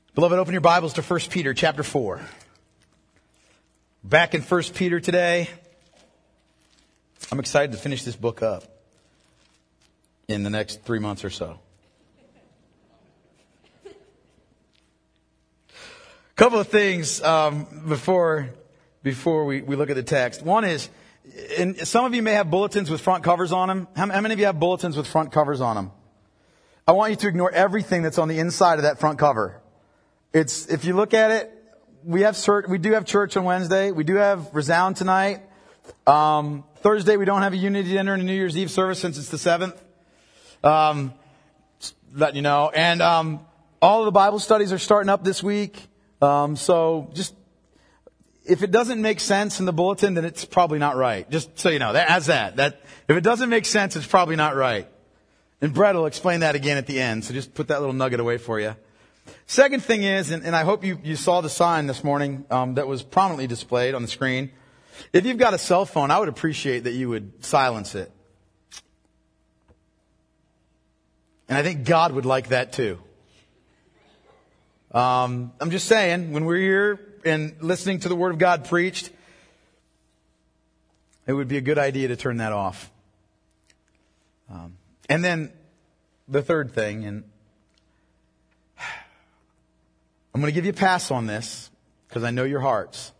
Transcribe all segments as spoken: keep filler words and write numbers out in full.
Beloved, open your Bibles to First Peter chapter four. Back in First Peter today. I'm excited to finish this book up in the next three months or so. A couple of things um, before before we, we look at the text. One is, and some of you may have bulletins with front covers on them. How, how many of you have bulletins with front covers on them? I want you to ignore everything that's on the inside of that front cover. It's, if you look at it, we have church, we do have church on Wednesday. We do have Resound tonight. Um, Thursday, we don't have a Unity dinner and a New Year's Eve service since it's the seventh. Um, just letting you know. And, um, all of the Bible studies are starting up this week. Um, so just, if it doesn't make sense in the bulletin, then it's probably not right. Just so you know, that as that, that, if it doesn't make sense, it's probably not right. And Brett will explain that again at the end. So just put that little nugget away for you. Second thing is, and, and I hope you, you saw the sign this morning um, that was prominently displayed on the screen. If you've got a cell phone, I would appreciate that you would silence it. And I think God would like that too. Um, I'm just saying, when we're here and listening to the Word of God preached, it would be a good idea to turn that off. Um, and then the third thing, and I'm going to give you a pass on this because I know your hearts.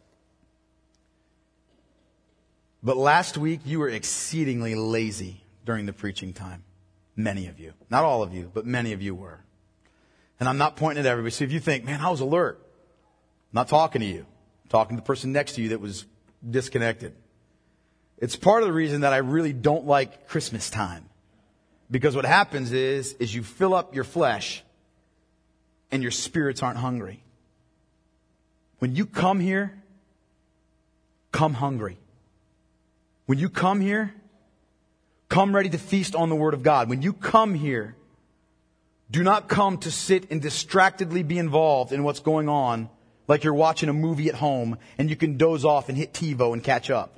But last week you were exceedingly lazy during the preaching time. Many of you. Not all of you, but many of you were. And I'm not pointing at everybody. So if you think, man, I was alert. I'm not talking to you. I'm talking to the person next to you that was disconnected. It's part of the reason that I really don't like Christmas time. Because what happens is, is you fill up your flesh and your spirits aren't hungry. When you come here, come hungry. When you come here, come ready to feast on the Word of God. When you come here, do not come to sit and distractedly be involved in what's going on like you're watching a movie at home and you can doze off and hit TiVo and catch up.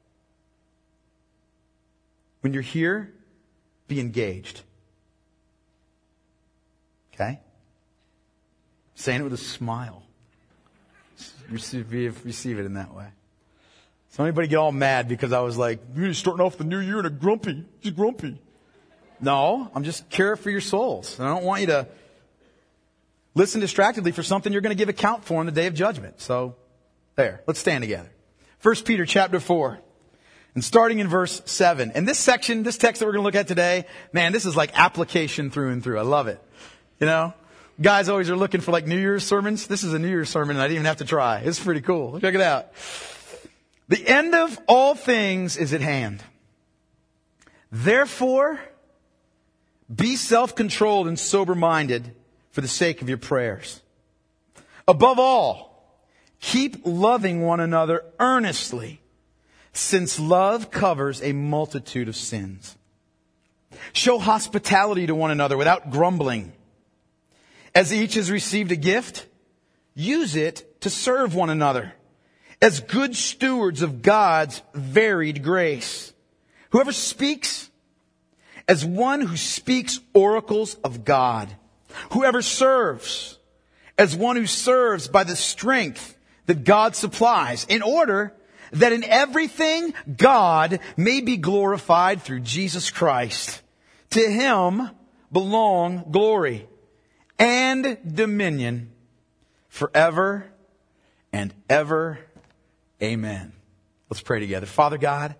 When you're here, be engaged. Okay? Saying it with a smile. Receive, receive it in that way. So anybody get all mad because I was like, you're starting off the new year in a grumpy. Just grumpy. No, I'm just care for your souls. And I don't want you to listen distractedly for something you're going to give account for on the day of judgment. So there, let's stand together. First Peter chapter four. And starting in verse seven. And this section, this text that we're going to look at today, man, this is like application through and through. I love it. You know? Guys always are looking for like New Year's sermons. This is a New Year's sermon and I didn't even have to try. It's pretty cool. Check it out. The end of all things is at hand. Therefore, be self-controlled and sober-minded for the sake of your prayers. Above all, keep loving one another earnestly, since love covers a multitude of sins. Show hospitality to one another without grumbling. As each has received a gift, use it to serve one another as good stewards of God's varied grace. Whoever speaks, as one who speaks oracles of God. Whoever serves, as one who serves by the strength that God supplies, in order that in everything God may be glorified through Jesus Christ. To Him belong glory and dominion forever and ever. Amen. Let's pray together. Father God,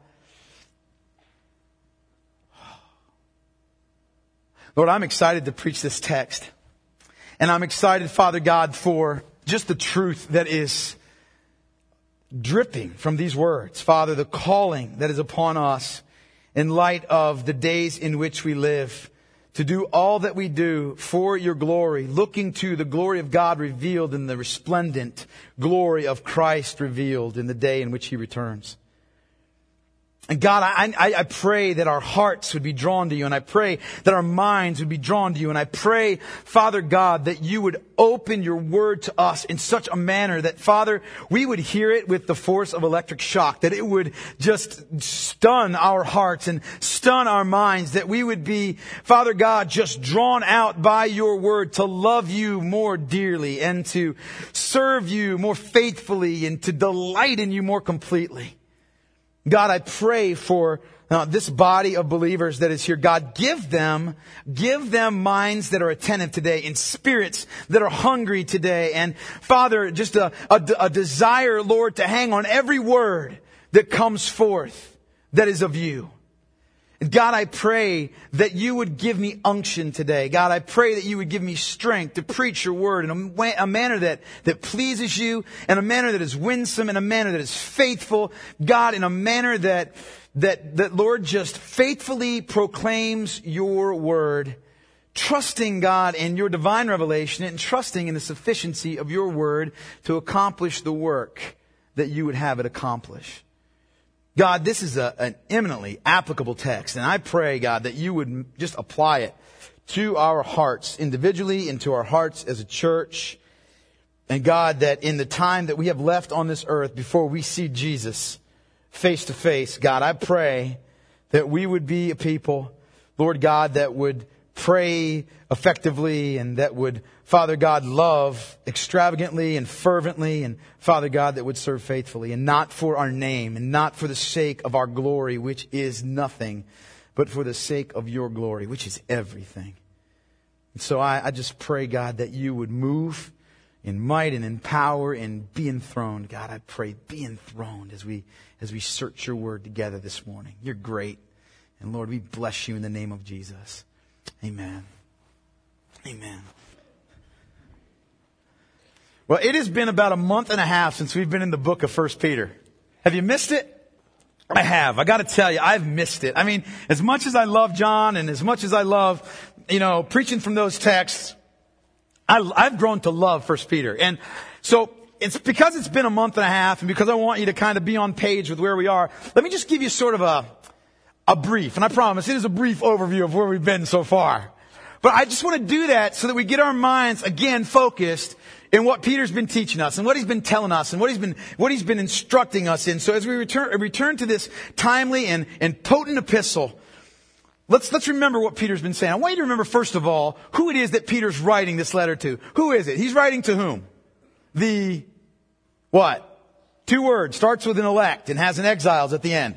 Lord, I'm excited to preach this text. And I'm excited, Father God, for just the truth that is dripping from these words. Father, the calling that is upon us in light of the days in which we live, to do all that we do for your glory, looking to the glory of God revealed in the resplendent glory of Christ revealed in the day in which He returns. And God, I, I, I pray that our hearts would be drawn to you, and I pray that our minds would be drawn to you, and I pray, Father God, that you would open your word to us in such a manner that, Father, we would hear it with the force of electric shock, that it would just stun our hearts and stun our minds, that we would be, Father God, just drawn out by your word to love you more dearly and to serve you more faithfully and to delight in you more completely. God, I pray for uh, this body of believers that is here. God, give them, give them minds that are attentive today and spirits that are hungry today. And Father, just a, a, a desire, Lord, to hang on every word that comes forth that is of you. God, I pray that you would give me unction today. God, I pray that you would give me strength to preach your word in a, a manner that, that pleases you, in a manner that is winsome, in a manner that is faithful. God, in a manner that, that, that Lord just faithfully proclaims your word, trusting God in your divine revelation and trusting in the sufficiency of your word to accomplish the work that you would have it accomplish. God, this is a, an eminently applicable text, and I pray, God, that you would just apply it to our hearts individually and to our hearts as a church. And God, that in the time that we have left on this earth before we see Jesus face to face, God, I pray that we would be a people, Lord God, that would pray effectively and that would, Father God, love extravagantly and fervently, and Father God, that would serve faithfully, and not for our name and not for the sake of our glory, which is nothing, but for the sake of your glory, which is everything. And so I, I just pray, God, that you would move in might and in power and be enthroned. God, I pray, be enthroned as we, as we search your word together this morning. You're great. And Lord, we bless you in the name of Jesus. Amen. Amen. Well, it has been about a month and a half since we've been in the book of First Peter. Have you missed it? I have. I got to tell you, I've missed it. I mean, as much as I love John and as much as I love, you know, preaching from those texts, I, I've grown to love First Peter. And so it's because it's been a month and a half and because I want you to kind of be on page with where we are. Let me just give you sort of a, a brief, and I promise it is a brief overview of where we've been so far. But I just want to do that so that we get our minds again focused in what Peter's been teaching us and what he's been telling us and what he's been, what he's been instructing us in. So as we return, return to this timely and, and potent epistle, let's, let's remember what Peter's been saying. I want you to remember, first of all, who it is that Peter's writing this letter to. Who is it? He's writing to whom? The, what? Two words. Starts with an elect and has an exiles at the end.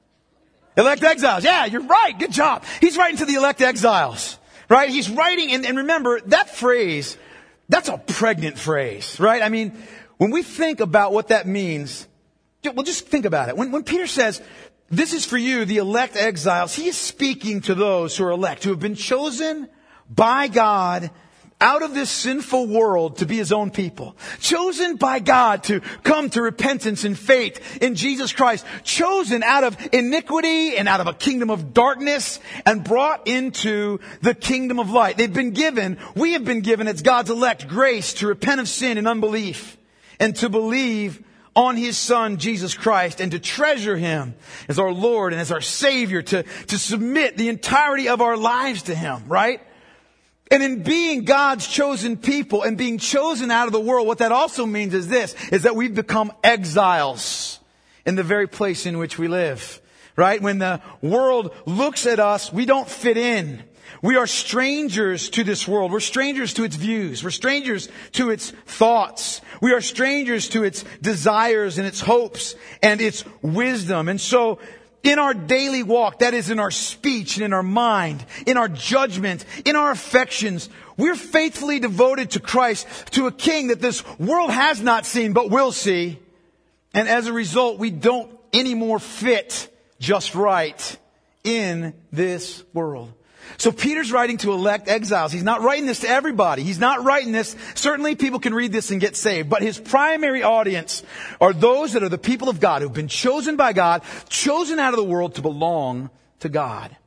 Elect exiles. Yeah, you're right. Good job. He's writing to the elect exiles, right? He's writing, and, and remember, that phrase, that's a pregnant phrase, right? I mean, when we think about what that means, well, just think about it. When, when Peter says, this is for you, the elect exiles, he is speaking to those who are elect, who have been chosen by God out of this sinful world to be his own people. Chosen by God to come to repentance and faith in Jesus Christ. Chosen out of iniquity and out of a kingdom of darkness and brought into the kingdom of light. They've been given, we have been given as God's elect grace to repent of sin and unbelief and to believe on his Son, Jesus Christ, and to treasure him as our Lord and as our Savior, to, to submit the entirety of our lives to him, right? And in being God's chosen people and being chosen out of the world, what that also means is this, is that we've become exiles in the very place in which we live, right? When the world looks at us, we don't fit in. We are strangers to this world. We're strangers to its views. We're strangers to its thoughts. We are strangers to its desires and its hopes and its wisdom. And so, in our daily walk, that is in our speech and in our mind, in our judgment, in our affections, we're faithfully devoted to Christ, to a King that this world has not seen but will see. And as a result, we don't anymore fit just right in this world. So Peter's writing to elect exiles. He's not writing this to everybody. He's not writing this. Certainly people can read this and get saved. But his primary audience are those that are the people of God who've been chosen by God, chosen out of the world to belong to God.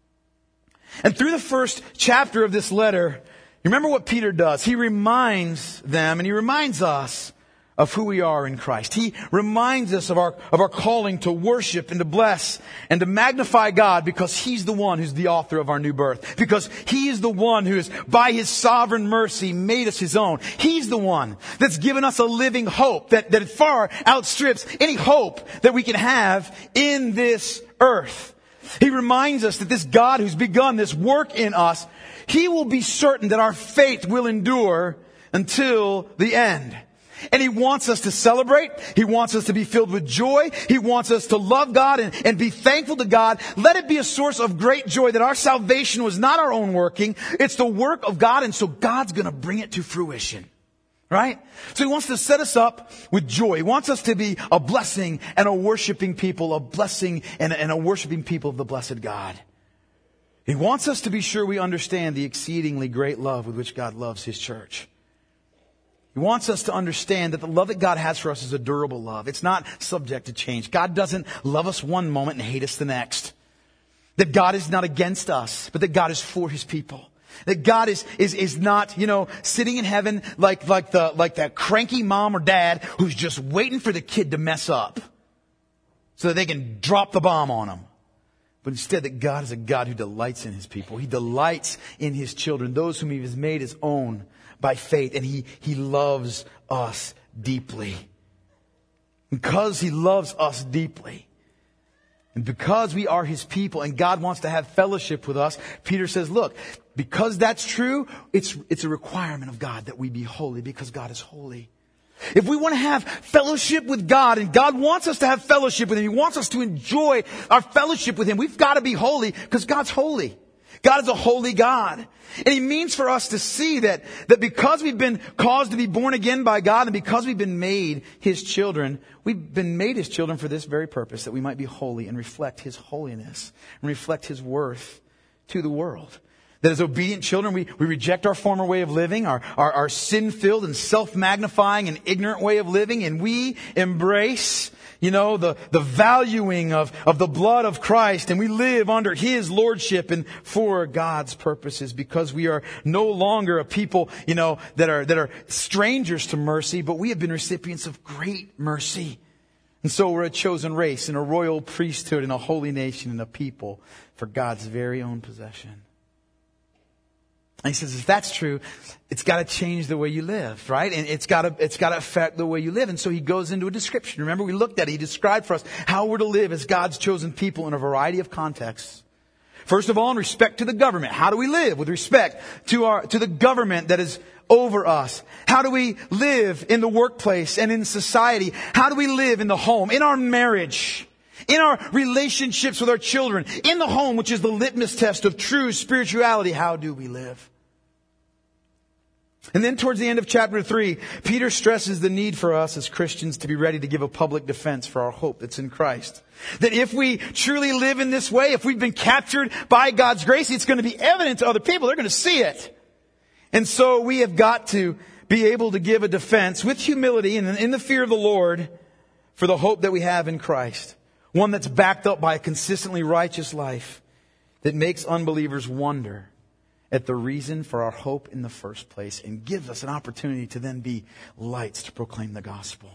And through the first chapter of this letter, you remember what Peter does. He reminds them and he reminds us of who we are in Christ. He reminds us of our, of our calling to worship and to bless and to magnify God because He's the one who's the author of our new birth. Because He is the one who has, by His sovereign mercy, made us His own. He's the one that's given us a living hope that, that far outstrips any hope that we can have in this earth. He reminds us that this God who's begun this work in us, He will be certain that our faith will endure until the end. And He wants us to celebrate. He wants us to be filled with joy. He wants us to love God and, and be thankful to God. Let it be a source of great joy that our salvation was not our own working. It's the work of God, and so God's going to bring it to fruition. Right? So He wants to set us up with joy. He wants us to be a blessing and a worshiping people, a blessing and a, and a worshiping people of the blessed God. He wants us to be sure we understand the exceedingly great love with which God loves His church. He wants us to understand that the love that God has for us is a durable love. It's not subject to change. God doesn't love us one moment and hate us the next. That God is not against us, but that God is for His people. That God is, is, is not, you know, sitting in heaven like, like the, like that cranky mom or dad who's just waiting for the kid to mess up so that they can drop the bomb on them. But instead that God is a God who delights in His people. He delights in His children, those whom He has made His own by faith. And He, He loves us deeply. Because He loves us deeply, and because we are His people and God wants to have fellowship with us, Peter says, look, because that's true, it's, it's a requirement of God that we be holy because God is holy. If we want to have fellowship with God, and God wants us to have fellowship with Him, He wants us to enjoy our fellowship with Him, we've got to be holy because God's holy. God is a holy God. And He means for us to see that, that because we've been caused to be born again by God and because we've been made His children, we've been made His children for this very purpose, that we might be holy and reflect His holiness and reflect His worth to the world. That as obedient children, we, we reject our former way of living, our, our, our sin-filled and self-magnifying and ignorant way of living, and we embrace, you know, the, the valuing of, of the blood of Christ, and we live under His lordship and for God's purposes, because we are no longer a people, you know, that are, that are strangers to mercy, but we have been recipients of great mercy. And so we're a chosen race and a royal priesthood and a holy nation and a people for God's very own possession. And he says, if that's true, it's got to change the way you live, right? And it's got to, it's got to affect the way you live. And so he goes into a description. Remember, we looked at it. He described for us how we're to live as God's chosen people in a variety of contexts. First of all, in respect to the government. How do we live with respect to our, to the government that is over us? How do we live in the workplace and in society? How do we live in the home, in our marriage? In our relationships with our children, in the home, which is the litmus test of true spirituality, how do we live? And then towards the end of chapter three, Peter stresses the need for us as Christians to be ready to give a public defense for our hope that's in Christ. That if we truly live in this way, if we've been captured by God's grace, it's going to be evident to other people. They're going to see it. And so we have got to be able to give a defense with humility and in the fear of the Lord for the hope that we have in Christ. One that's backed up by a consistently righteous life that makes unbelievers wonder at the reason for our hope in the first place and gives us an opportunity to then be lights to proclaim the gospel.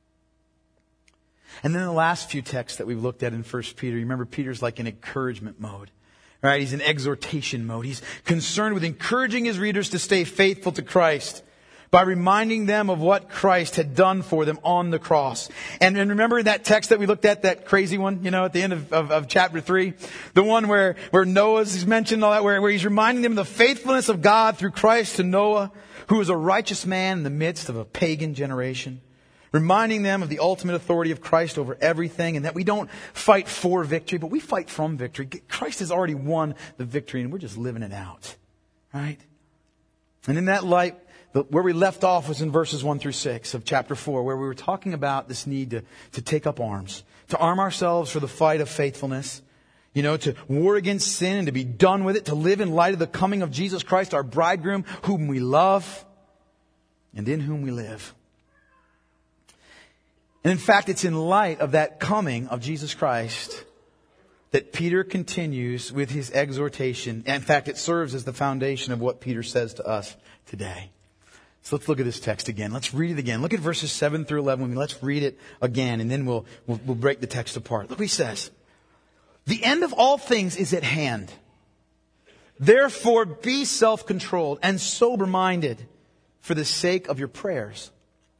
And then the last few texts that we've looked at in First Peter, remember Peter's like in encouragement mode. Right? He's in exhortation mode. He's concerned with encouraging his readers to stay faithful to Christ by reminding them of what Christ had done for them on the cross. And, and remember that text that we looked at, that crazy one, you know, at the end of, of, of chapter three? The one where, where Noah's mentioned, all that, where, where he's reminding them of the faithfulness of God through Christ to Noah, who was a righteous man in the midst of a pagan generation. Reminding them of the ultimate authority of Christ over everything, and that we don't fight for victory, but we fight from victory. Christ has already won the victory, and we're just living it out. Right? And in that light, the, where we left off was in verses one through six of chapter four, where we were talking about this need to, to take up arms, to arm ourselves for the fight of faithfulness, you know, to war against sin and to be done with it, to live in light of the coming of Jesus Christ, our bridegroom, whom we love and in whom we live. And in fact, it's in light of that coming of Jesus Christ that Peter continues with his exhortation. In fact, it serves as the foundation of what Peter says to us today. So let's look at this text again. Let's read it again. Look at verses seven through eleven with me. Let's read it again, and then we'll, we'll, we'll break the text apart. Look what he says. The end of all things is at hand. Therefore, be self-controlled and sober-minded for the sake of your prayers.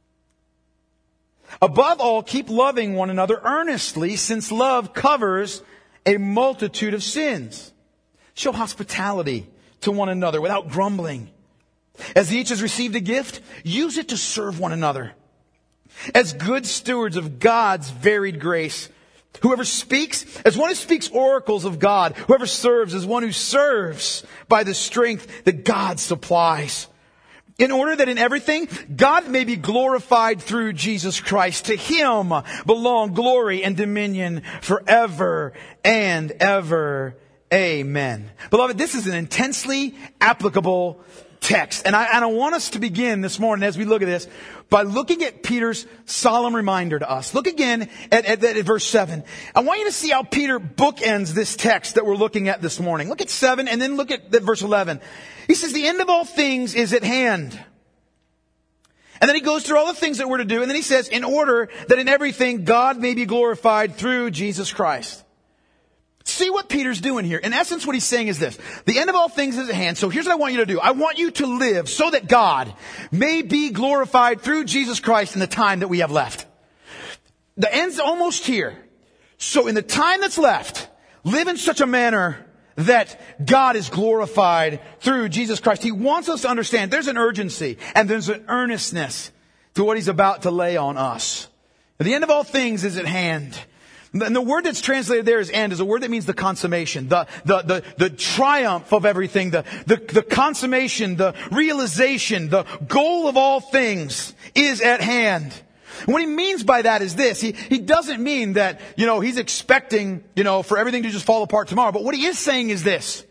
Above all, keep loving one another earnestly, since love covers a multitude of sins. Show hospitality to one another without grumbling. As each has received a gift, use it to serve one another. As good stewards of God's varied grace, whoever speaks, as one who speaks oracles of God, whoever serves, as one who serves by the strength that God supplies. In order that in everything, God may be glorified through Jesus Christ. To Him belong glory and dominion forever and ever. Amen. Beloved, this is an intensely applicable text. And I, and I want us to begin this morning as we look at this by looking at Peter's solemn reminder to us. Look again at, at, at verse seven. I want you to see how Peter bookends this text that we're looking at this morning. Look at seven and then look at, at verse eleven. He says, the end of all things is at hand. And then he goes through all the things that we're to do. And then he says, in order that in everything God may be glorified through Jesus Christ. See what Peter's doing here. In essence, what he's saying is this. The end of all things is at hand. So here's what I want you to do. I want you to live so that God may be glorified through Jesus Christ in the time that we have left. The end's almost here. So in the time that's left, live in such a manner that God is glorified through Jesus Christ. He wants us to understand there's an urgency and there's an earnestness to what He's about to lay on us. The end of all things is at hand. And the word that's translated there as end is a word that means the consummation, the, the, the, the triumph of everything, the, the, the consummation, the realization, the goal of all things is at hand. And what he means by that is this. He, he doesn't mean that, you know, he's expecting, you know, for everything to just fall apart tomorrow. But what he is saying is this.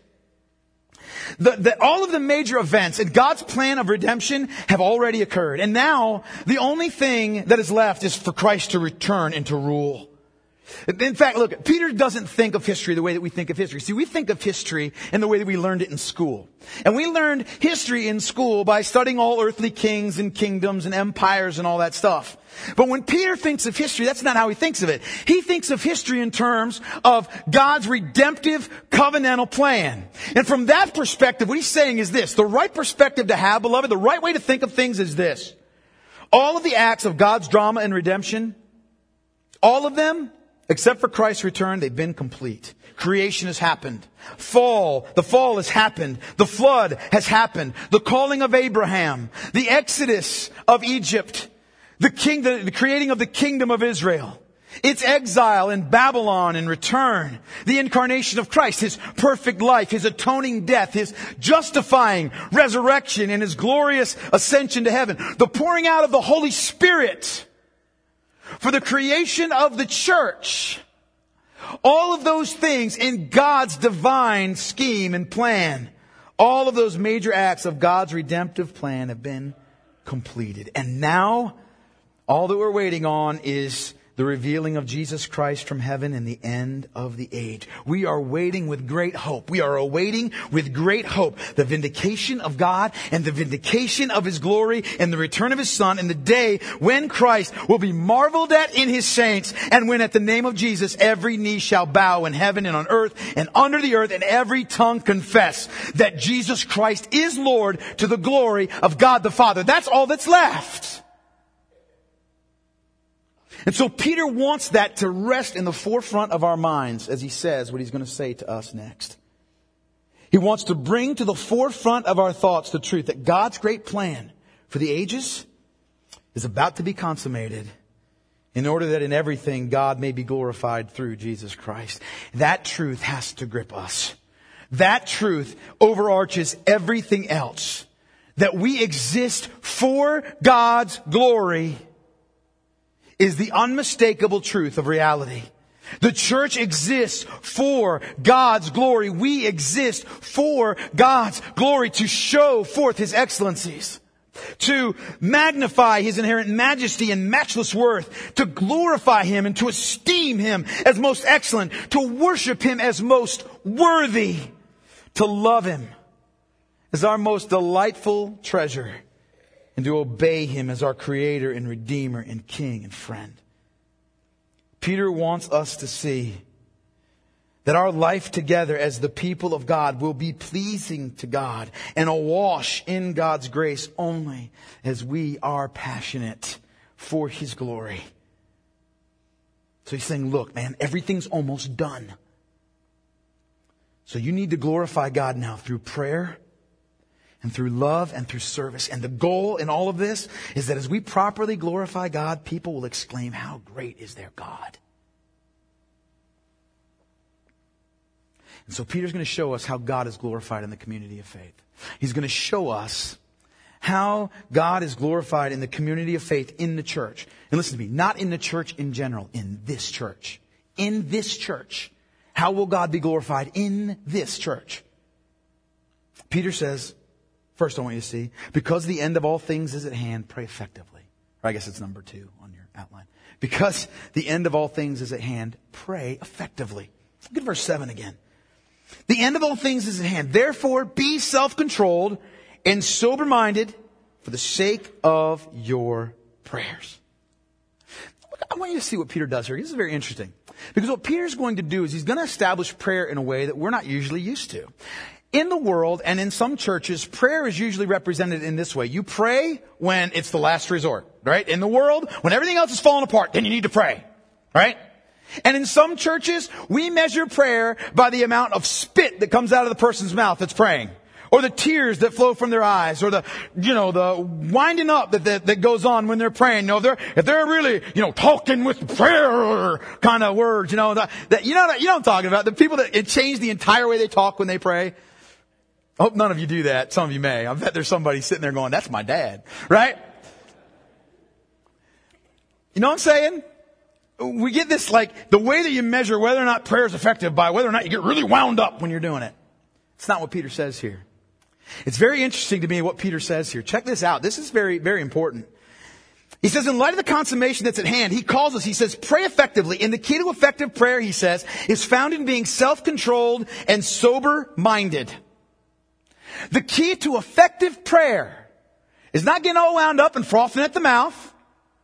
That, that all of the major events in God's plan of redemption have already occurred. And now the only thing that is left is for Christ to return and to rule. In fact, look, Peter doesn't think of history the way that we think of history. See, we think of history in the way that we learned it in school. And we learned history in school by studying all earthly kings and kingdoms and empires and all that stuff. But when Peter thinks of history, that's not how he thinks of it. He thinks of history in terms of God's redemptive covenantal plan. And from that perspective, what he's saying is this. The right perspective to have, beloved, the right way to think of things is this. All of the acts of God's drama and redemption, all of them, except for Christ's return, they've been complete. Creation has happened. Fall, the fall has happened. The flood has happened. The calling of Abraham, the exodus of Egypt, the king, the, the creating of the kingdom of Israel, its exile in Babylon and return, the incarnation of Christ, His perfect life, His atoning death, His justifying resurrection, and His glorious ascension to heaven, the pouring out of the Holy Spirit, for the creation of the church. All of those things in God's divine scheme and plan. All of those major acts of God's redemptive plan have been completed. And now, all that we're waiting on is the revealing of Jesus Christ from heaven and the end of the age. We are waiting with great hope. We are awaiting with great hope the vindication of God and the vindication of His glory and the return of His Son and the day when Christ will be marveled at in His saints and when at the name of Jesus every knee shall bow in heaven and on earth and under the earth and every tongue confess that Jesus Christ is Lord to the glory of God the Father. That's all that's left. And so Peter wants that to rest in the forefront of our minds as he says what he's going to say to us next. He wants to bring to the forefront of our thoughts the truth that God's great plan for the ages is about to be consummated in order that in everything God may be glorified through Jesus Christ. That truth has to grip us. That truth overarches everything else. That we exist for God's glory is the unmistakable truth of reality. The church exists for God's glory. We exist for God's glory to show forth His excellencies, to magnify His inherent majesty and matchless worth, to glorify Him and to esteem Him as most excellent, to worship Him as most worthy, to love Him as our most delightful treasure, and to obey Him as our Creator and Redeemer and King and friend. Peter wants us to see that our life together as the people of God will be pleasing to God and awash in God's grace only as we are passionate for His glory. So he's saying, look, man, everything's almost done. So you need to glorify God now through prayer and through love and through service. And the goal in all of this is that as we properly glorify God, people will exclaim, how great is their God? And so Peter's going to show us how God is glorified in the community of faith. He's going to show us how God is glorified in the community of faith in the church. And listen to me, not in the church in general, in this church. In this church. How will God be glorified in this church? Peter says, first I want you to see, because the end of all things is at hand, pray effectively. Or I guess it's number two on your outline. Because the end of all things is at hand, pray effectively. Look at verse seven again. The end of all things is at hand. Therefore, be self-controlled and sober-minded for the sake of your prayers. I want you to see what Peter does here. This is very interesting. Because what Peter's going to do is he's going to establish prayer in a way that we're not usually used to. In the world and in some churches, prayer is usually represented in this way. You pray when it's the last resort, right? In the world, when everything else is falling apart, then you need to pray, right? And in some churches, we measure prayer by the amount of spit that comes out of the person's mouth that's praying. Or the tears that flow from their eyes, or the, you know, the winding up that, that, that goes on when they're praying. You know, if they're, if they're really, you know, talking with prayer kind of words, you know, that, that you know, you know what I'm talking about. The people that it change the entire way they talk when they pray. I hope none of you do that. Some of you may. I bet there's somebody sitting there going, that's my dad, right? You know what I'm saying? We get this, like, the way that you measure whether or not prayer is effective by whether or not you get really wound up when you're doing it. It's not what Peter says here. It's very interesting to me what Peter says here. Check this out. This is very, very important. He says, in light of the consummation that's at hand, he calls us, he says, pray effectively. And the key to effective prayer, he says, is found in being self-controlled and sober-minded. The key to effective prayer is not getting all wound up and frothing at the mouth.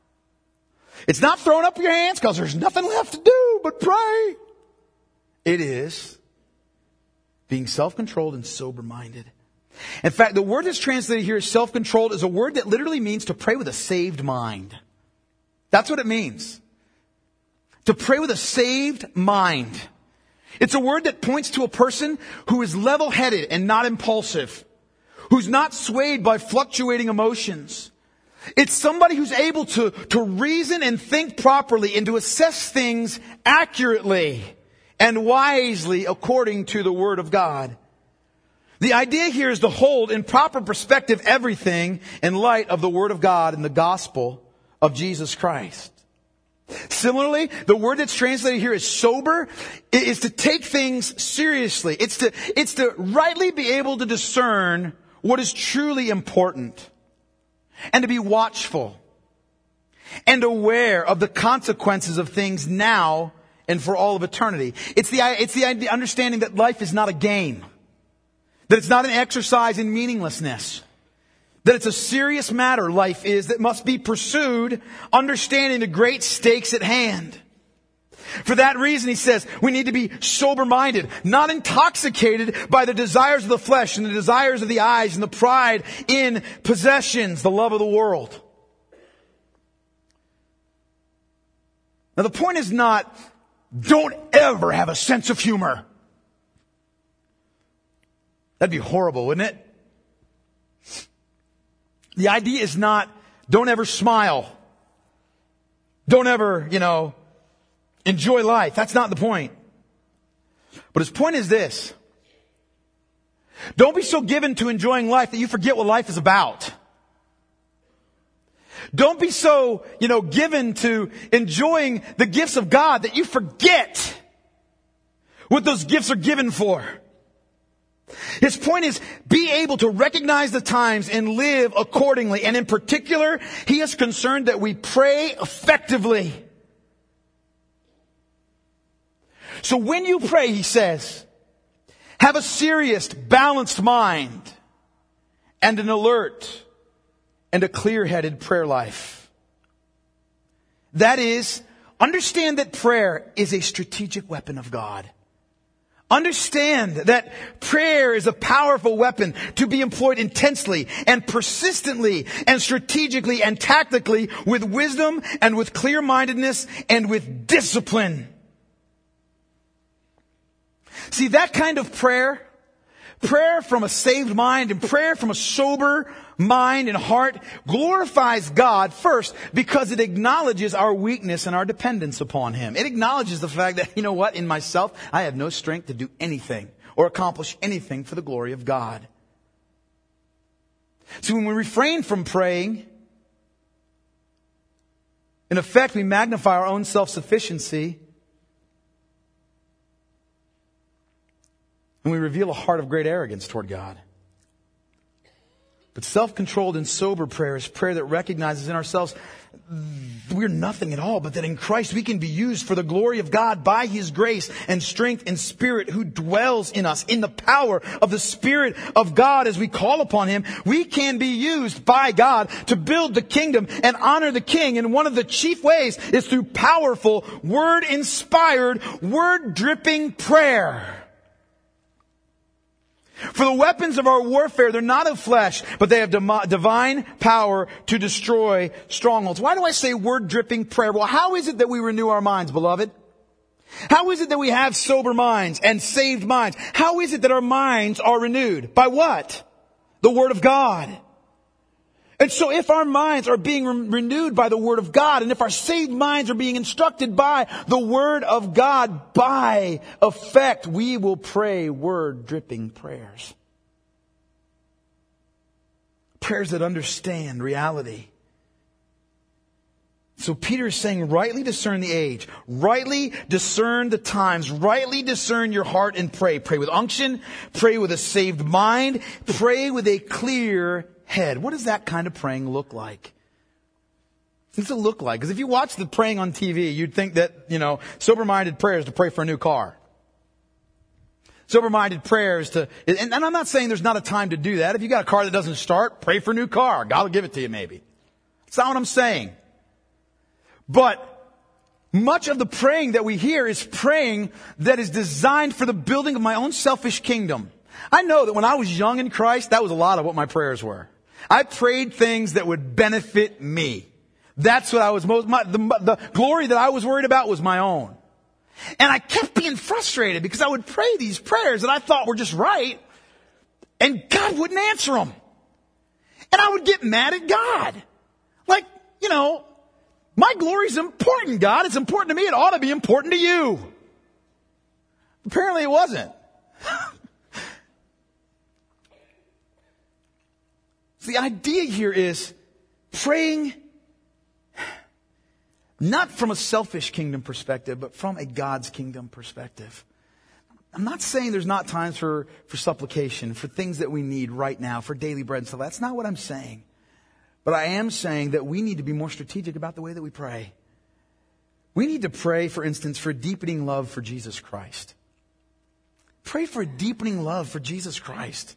It's not throwing up your hands because there's nothing left to do but pray. It is being self-controlled and sober-minded. In fact, the word that's translated here as self-controlled is a word that literally means to pray with a saved mind. That's what it means. To pray with a saved mind. It's a word that points to a person who is level-headed and not impulsive. Who's not swayed by fluctuating emotions. It's somebody who's able to, to reason and think properly and to assess things accurately and wisely according to the Word of God. The idea here is to hold in proper perspective everything in light of the Word of God and the gospel of Jesus Christ. Similarly, the word that's translated here as sober is to take things seriously. It's to, it's to rightly be able to discern what is truly important and to be watchful and aware of the consequences of things now and for all of eternity. It's the, it's the understanding that life is not a game. That it's not an exercise in meaninglessness. That it's a serious matter, life is, that must be pursued, understanding the great stakes at hand. For that reason, he says, we need to be sober-minded, not intoxicated by the desires of the flesh and the desires of the eyes and the pride in possessions, the love of the world. Now the point is not, don't ever have a sense of humor. That'd be horrible, wouldn't it? The idea is not, don't ever smile. Don't ever, you know, enjoy life. That's not the point. But his point is this. Don't be so given to enjoying life that you forget what life is about. Don't be so, you know, given to enjoying the gifts of God that you forget what those gifts are given for. His point is, be able to recognize the times and live accordingly. And in particular, he is concerned that we pray effectively. So when you pray, he says, have a serious, balanced mind and an alert and a clear-headed prayer life. That is, understand that prayer is a strategic weapon of God. Understand that prayer is a powerful weapon to be employed intensely and persistently and strategically and tactically with wisdom and with clear-mindedness and with discipline. See, that kind of prayer, prayer from a saved mind and prayer from a sober mind and heart glorifies God first because it acknowledges our weakness and our dependence upon Him. It acknowledges the fact that, you know what, in myself, I have no strength to do anything or accomplish anything for the glory of God. So when we refrain from praying, in effect, we magnify our own self-sufficiency and we reveal a heart of great arrogance toward God. But self-controlled and sober prayer is prayer that recognizes in ourselves we're nothing at all, but that in Christ we can be used for the glory of God by His grace and strength and Spirit who dwells in us. In the power of the Spirit of God as we call upon Him, we can be used by God to build the kingdom and honor the King. And one of the chief ways is through powerful, word-inspired, word-dripping prayer. For the weapons of our warfare, they're not of flesh, but they have divine power to destroy strongholds. Why do I say word-dripping prayer? Well, how is it that we renew our minds, beloved? How is it that we have sober minds and saved minds? How is it that our minds are renewed? By what? The Word of God. And so if our minds are being re- renewed by the Word of God, and if our saved minds are being instructed by the Word of God, by effect, we will pray word-dripping prayers. Prayers that understand reality. So Peter is saying, rightly discern the age, rightly discern the times, rightly discern your heart and pray. Pray with unction, pray with a saved mind, pray with a clear head. What does that kind of praying look like? What does it look like? Because if you watch the praying on T V, you'd think that, you know, sober-minded prayers to pray for a new car. Sober-minded prayers to, and, and I'm not saying there's not a time to do that. If you got a car that doesn't start, pray for a new car. God will give it to you maybe. That's not what I'm saying. But much of the praying that we hear is praying that is designed for the building of my own selfish kingdom. I know that when I was young in Christ, that was a lot of what my prayers were. I prayed things that would benefit me. That's what I was most, my, the, the glory that I was worried about was my own. And I kept being frustrated because I would pray these prayers that I thought were just right, and God wouldn't answer them. And I would get mad at God. Like, you know, my glory is important, God. It's important to me. It ought to be important to you. Apparently it wasn't. So the idea here is praying not from a selfish kingdom perspective, but from a God's kingdom perspective. I'm not saying there's not times for, for supplication, for things that we need right now, for daily bread and stuff. That's not what I'm saying. But I am saying that we need to be more strategic about the way that we pray. We need to pray, for instance, for deepening love for Jesus Christ. Pray for a deepening love for Jesus Christ.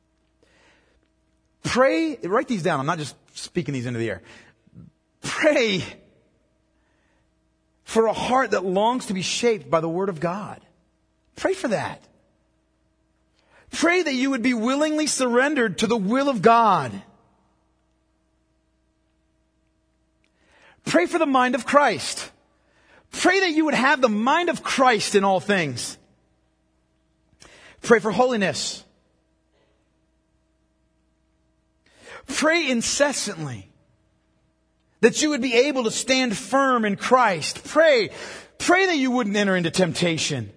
Pray, write these down. I'm not just speaking these into the air. Pray for a heart that longs to be shaped by the Word of God. Pray for that. Pray that you would be willingly surrendered to the will of God. Pray for the mind of Christ. Pray that you would have the mind of Christ in all things. Pray for holiness. Pray incessantly that you would be able to stand firm in Christ. Pray, pray that you wouldn't enter into temptation.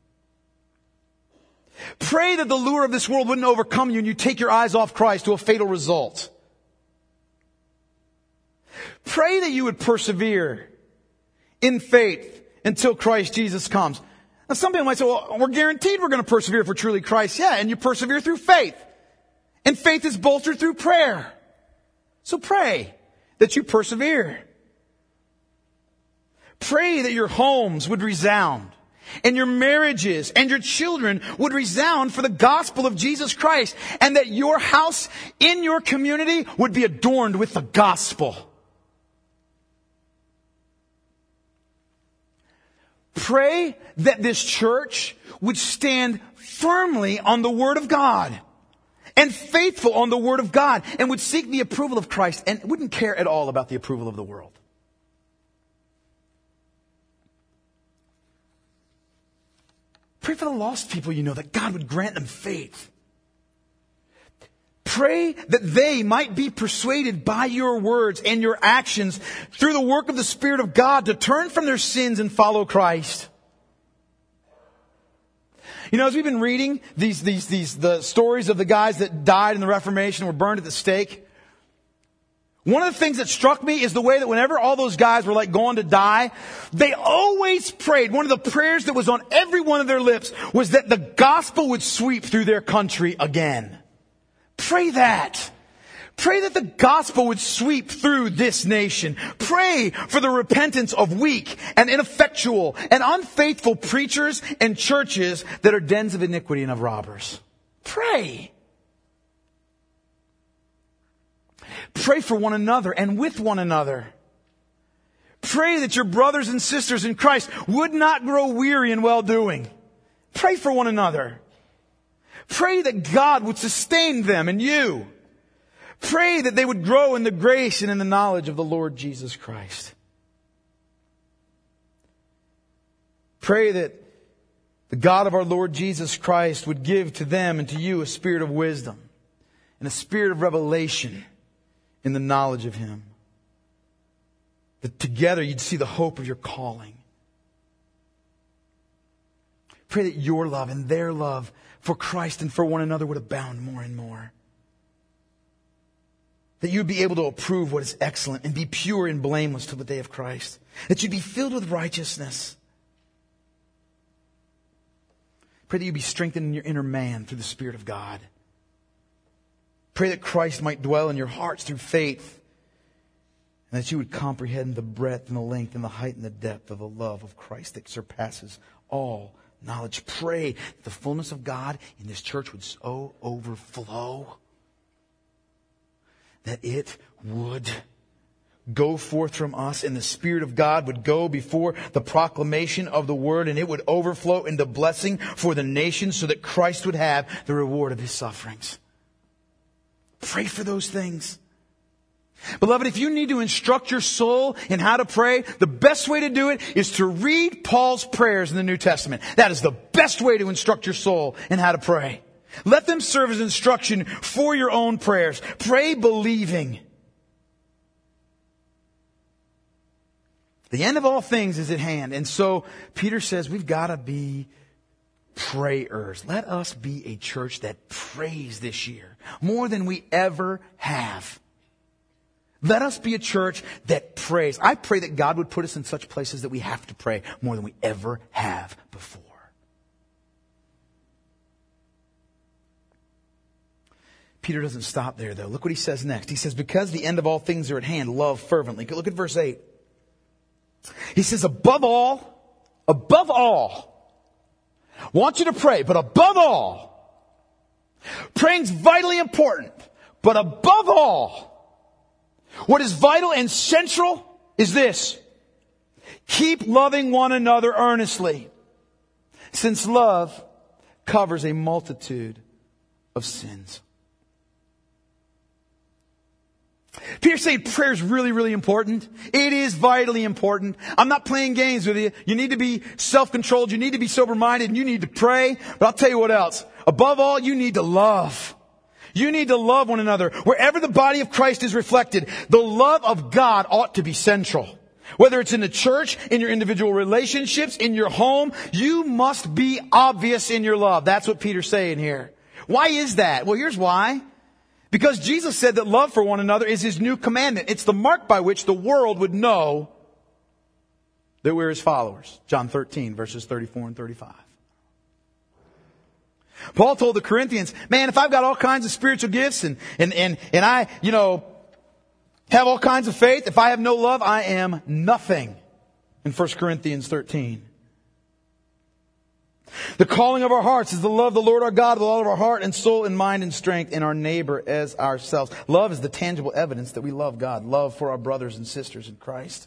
Pray that the lure of this world wouldn't overcome you and you take your eyes off Christ to a fatal result. Pray that you would persevere in faith until Christ Jesus comes. Now some people might say, well, we're guaranteed we're going to persevere for truly Christ. Yeah, and you persevere through faith. And faith is bolstered through prayer. So pray that you persevere. Pray that your homes would resound and your marriages and your children would resound for the gospel of Jesus Christ, and that your house in your community would be adorned with the gospel. Pray that this church would stand firmly on the Word of God and faithful on the Word of God, and would seek the approval of Christ and wouldn't care at all about the approval of the world. Pray for the lost people you know, that God would grant them faith. Pray that they might be persuaded by your words and your actions through the work of the Spirit of God to turn from their sins and follow Christ. You know, as we've been reading these, these, these, the stories of the guys that died in the Reformation, were burned at the stake, one of the things that struck me is the way that whenever all those guys were like going to die, they always prayed. One of the prayers that was on every one of their lips was that the gospel would sweep through their country again. Pray that. Pray that the gospel would sweep through this nation. Pray for the repentance of weak and ineffectual and unfaithful preachers and churches that are dens of iniquity and of robbers. Pray. Pray for one another and with one another. Pray that your brothers and sisters in Christ would not grow weary in well-doing. Pray for one another. Pray that God would sustain them and you. Pray that they would grow in the grace and in the knowledge of the Lord Jesus Christ. Pray that the God of our Lord Jesus Christ would give to them and to you a spirit of wisdom and a spirit of revelation in the knowledge of Him. That together you'd see the hope of your calling. Pray that your love and their love for Christ and for one another would abound more and more. That you'd be able to approve what is excellent and be pure and blameless till the day of Christ. That you'd be filled with righteousness. Pray that you'd be strengthened in your inner man through the Spirit of God. Pray that Christ might dwell in your hearts through faith, and that you would comprehend the breadth and the length and the height and the depth of the love of Christ that surpasses all knowledge. Pray that the fullness of God in this church would so overflow that it would go forth from us, and the Spirit of God would go before the proclamation of the Word, and it would overflow into blessing for the nations so that Christ would have the reward of His sufferings. Pray for those things. Beloved, if you need to instruct your soul in how to pray, the best way to do it is to read Paul's prayers in the New Testament. That is the best way to instruct your soul in how to pray. Let them serve as instruction for your own prayers. Pray believing. The end of all things is at hand. And so Peter says we've got to be prayers. Let us be a church that prays this year more than we ever have. Let us be a church that prays. I pray that God would put us in such places that we have to pray more than we ever have before. Peter doesn't stop there, though. Look what he says next. He says, because the end of all things are at hand, love fervently. Look at verse eight. He says, above all, above all, I want you to pray, but above all, praying's vitally important, but above all, what is vital and central is this: keep loving one another earnestly, since love covers a multitude of sins. Peter's saying prayer is really, really important. It is vitally important. I'm not playing games with you. You need to be self-controlled. You need to be sober-minded. And you need to pray. But I'll tell you what else. Above all, you need to love. You need to love one another. Wherever the body of Christ is reflected, the love of God ought to be central. Whether it's in the church, in your individual relationships, in your home, you must be obvious in your love. That's what Peter's saying here. Why is that? Well, here's why. Because Jesus said that love for one another is His new commandment. It's the mark by which the world would know that we're His followers. John thirteen, verses thirty-four and thirty-five. Paul told the Corinthians, man, if I've got all kinds of spiritual gifts and, and, and, and I, you know, have all kinds of faith, if I have no love, I am nothing. In First Corinthians thirteen. The calling of our hearts is to love the Lord our God with all of our heart and soul and mind and strength, and our neighbor as ourselves. Love is the tangible evidence that we love God. Love for our brothers and sisters in Christ.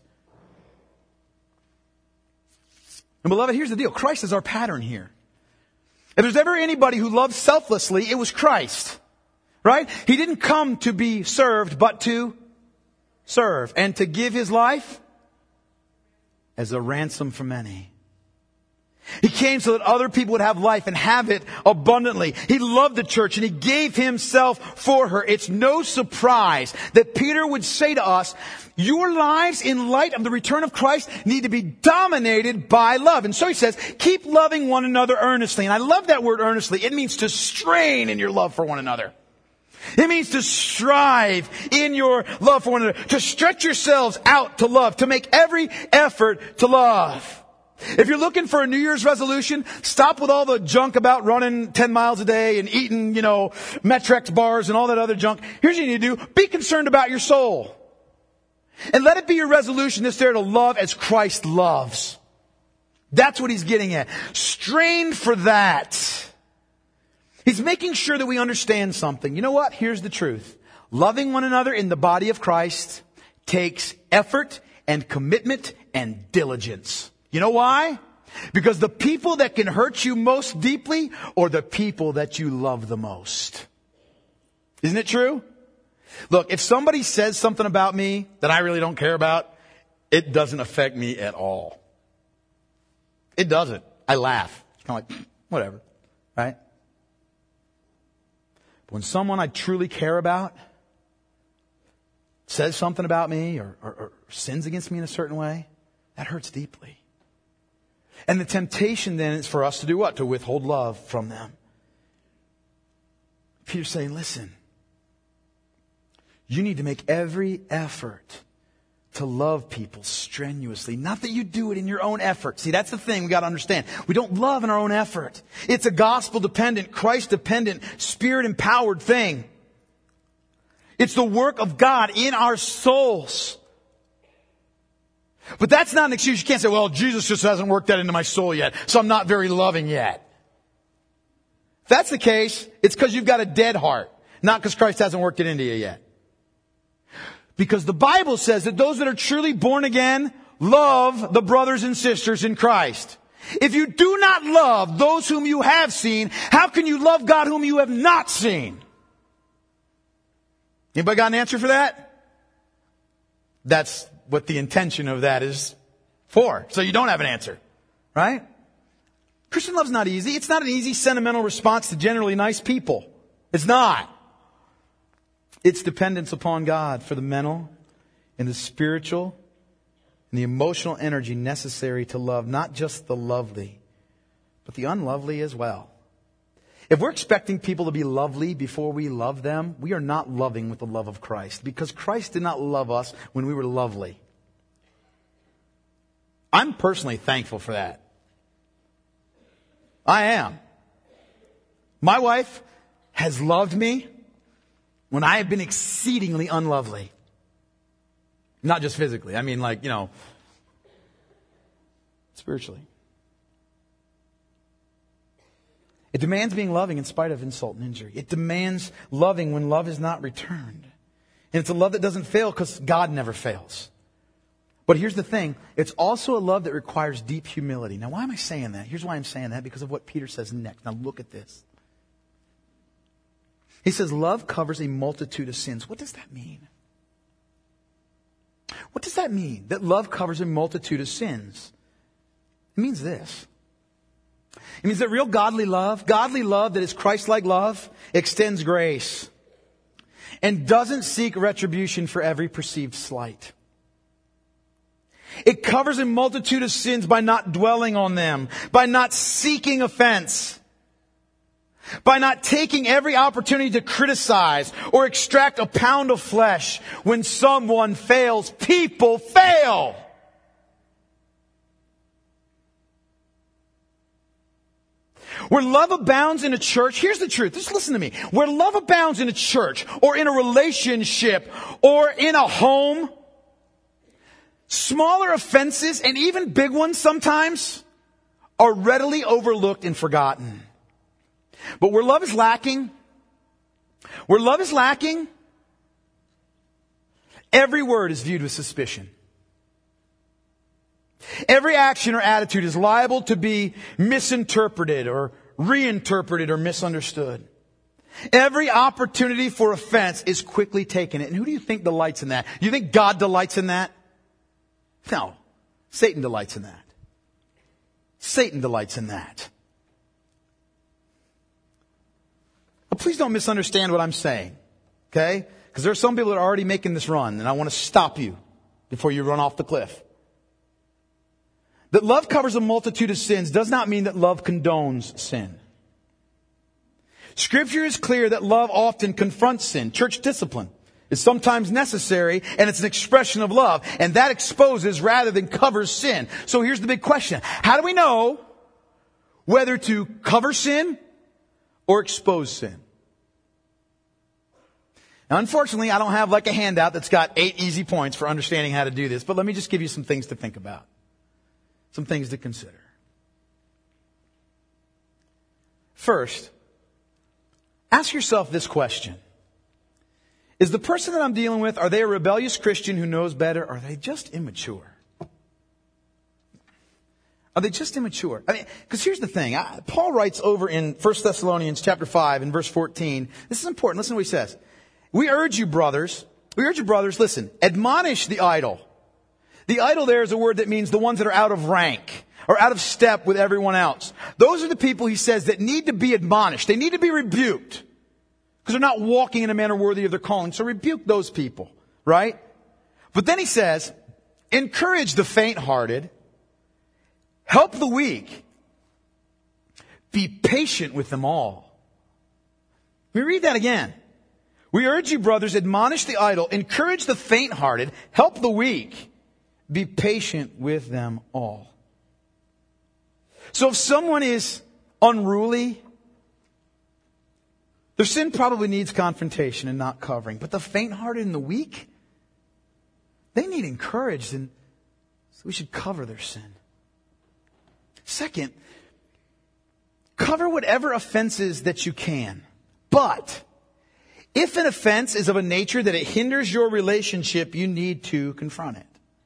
And beloved, here's the deal. Christ is our pattern here. If there's ever anybody who loved selflessly, it was Christ. Right? He didn't come to be served, but to serve. And to give His life as a ransom for many. He came so that other people would have life and have it abundantly. He loved the church and He gave Himself for her. It's no surprise that Peter would say to us, your lives in light of the return of Christ need to be dominated by love. And so he says, keep loving one another earnestly. And I love that word earnestly. It means to strain in your love for one another. It means to strive in your love for one another, to stretch yourselves out to love, to make every effort to love. If you're looking for a New Year's resolution, stop with all the junk about running ten miles a day and eating, you know, Metrex bars and all that other junk. Here's what you need to do. Be concerned about your soul. And let it be your resolution this year to love as Christ loves. That's what he's getting at. Strain for that. He's making sure that we understand something. You know what? Here's the truth. Loving one another in the body of Christ takes effort and commitment and diligence. You know why? Because the people that can hurt you most deeply are the people that you love the most. Isn't it true? Look, if somebody says something about me that I really don't care about, it doesn't affect me at all. It doesn't. I laugh. It's kind of like, whatever. Right? But when someone I truly care about says something about me or, or, or sins against me in a certain way, that hurts deeply. And the temptation then is for us to do what? To withhold love from them. Peter's saying, listen, you need to make every effort to love people strenuously. Not that you do it in your own effort. See, that's the thing we got to understand. We don't love in our own effort. It's a gospel-dependent, Christ-dependent, Spirit-empowered thing. It's the work of God in our souls. But that's not an excuse. You can't say, well, Jesus just hasn't worked that into my soul yet, so I'm not very loving yet. If that's the case, it's because you've got a dead heart, not because Christ hasn't worked it into you yet. Because the Bible says that those that are truly born again love the brothers and sisters in Christ. If you do not love those whom you have seen, how can you love God whom you have not seen? Anybody got an answer for that? That's what the intention of that is for. So you don't have an answer, right? Christian love's not easy. It's not an easy sentimental response to generally nice people. It's not. It's dependence upon God for the mental and the spiritual and the emotional energy necessary to love not just the lovely, but the unlovely as well. If we're expecting people to be lovely before we love them, we are not loving with the love of Christ, because Christ did not love us when we were lovely. I'm personally thankful for that. I am. My wife has loved me when I have been exceedingly unlovely. Not just physically. I mean, like, you know, spiritually. It demands being loving in spite of insult and injury. It demands loving when love is not returned. And it's a love that doesn't fail because God never fails. But here's the thing. It's also a love that requires deep humility. Now, why am I saying that? Here's why I'm saying that. Because of what Peter says next. Now, look at this. He says, love covers a multitude of sins. What does that mean? What does that mean? That love covers a multitude of sins. It means this. It means that real godly love, godly love that is Christ-like love, extends grace and doesn't seek retribution for every perceived slight. It covers a multitude of sins by not dwelling on them, by not seeking offense, by not taking every opportunity to criticize or extract a pound of flesh when someone fails. People fail. Where love abounds in a church, here's the truth. Just listen to me. Where love abounds in a church or in a relationship or in a home, smaller offenses and even big ones sometimes are readily overlooked and forgotten. But where love is lacking, where love is lacking, every word is viewed with suspicion. Every action or attitude is liable to be misinterpreted or reinterpreted or misunderstood. Every opportunity for offense is quickly taken. And who do you think delights in that? You think God delights in that? No. Satan delights in that. Satan delights in that. But please don't misunderstand what I'm saying. Okay? Because there are some people that are already making this run, and I want to stop you before you run off the cliff. That love covers a multitude of sins does not mean that love condones sin. Scripture is clear that love often confronts sin. Church discipline is sometimes necessary, and it's an expression of love. And that exposes rather than covers sin. So here's the big question. How do we know whether to cover sin or expose sin? Now, unfortunately, I don't have like a handout that's got eight easy points for understanding how to do this. But let me just give you some things to think about. Some things to consider. First, ask yourself this question. Is the person that I'm dealing with, are they a rebellious Christian who knows better, or are they just immature? Are they just immature? I mean, because here's the thing. I, Paul writes over in First Thessalonians chapter five and verse fourteen. This is important. Listen to what he says. We urge you, brothers, we urge you, brothers, listen, admonish the idle. The idle there is a word that means the ones that are out of rank or out of step with everyone else. Those are the people, he says, that need to be admonished. They need to be rebuked because they're not walking in a manner worthy of their calling. So rebuke those people, right? But then he says, encourage the faint-hearted, help the weak, be patient with them all. Let me read that again. We urge you, brothers, admonish the idle, encourage the faint-hearted, help the weak, be patient with them all. So if someone is unruly, their sin probably needs confrontation and not covering. But the faint-hearted and the weak, they need encouraged, and so we should cover their sin. Second, cover whatever offenses that you can. But if an offense is of a nature that it hinders your relationship, you need to confront it.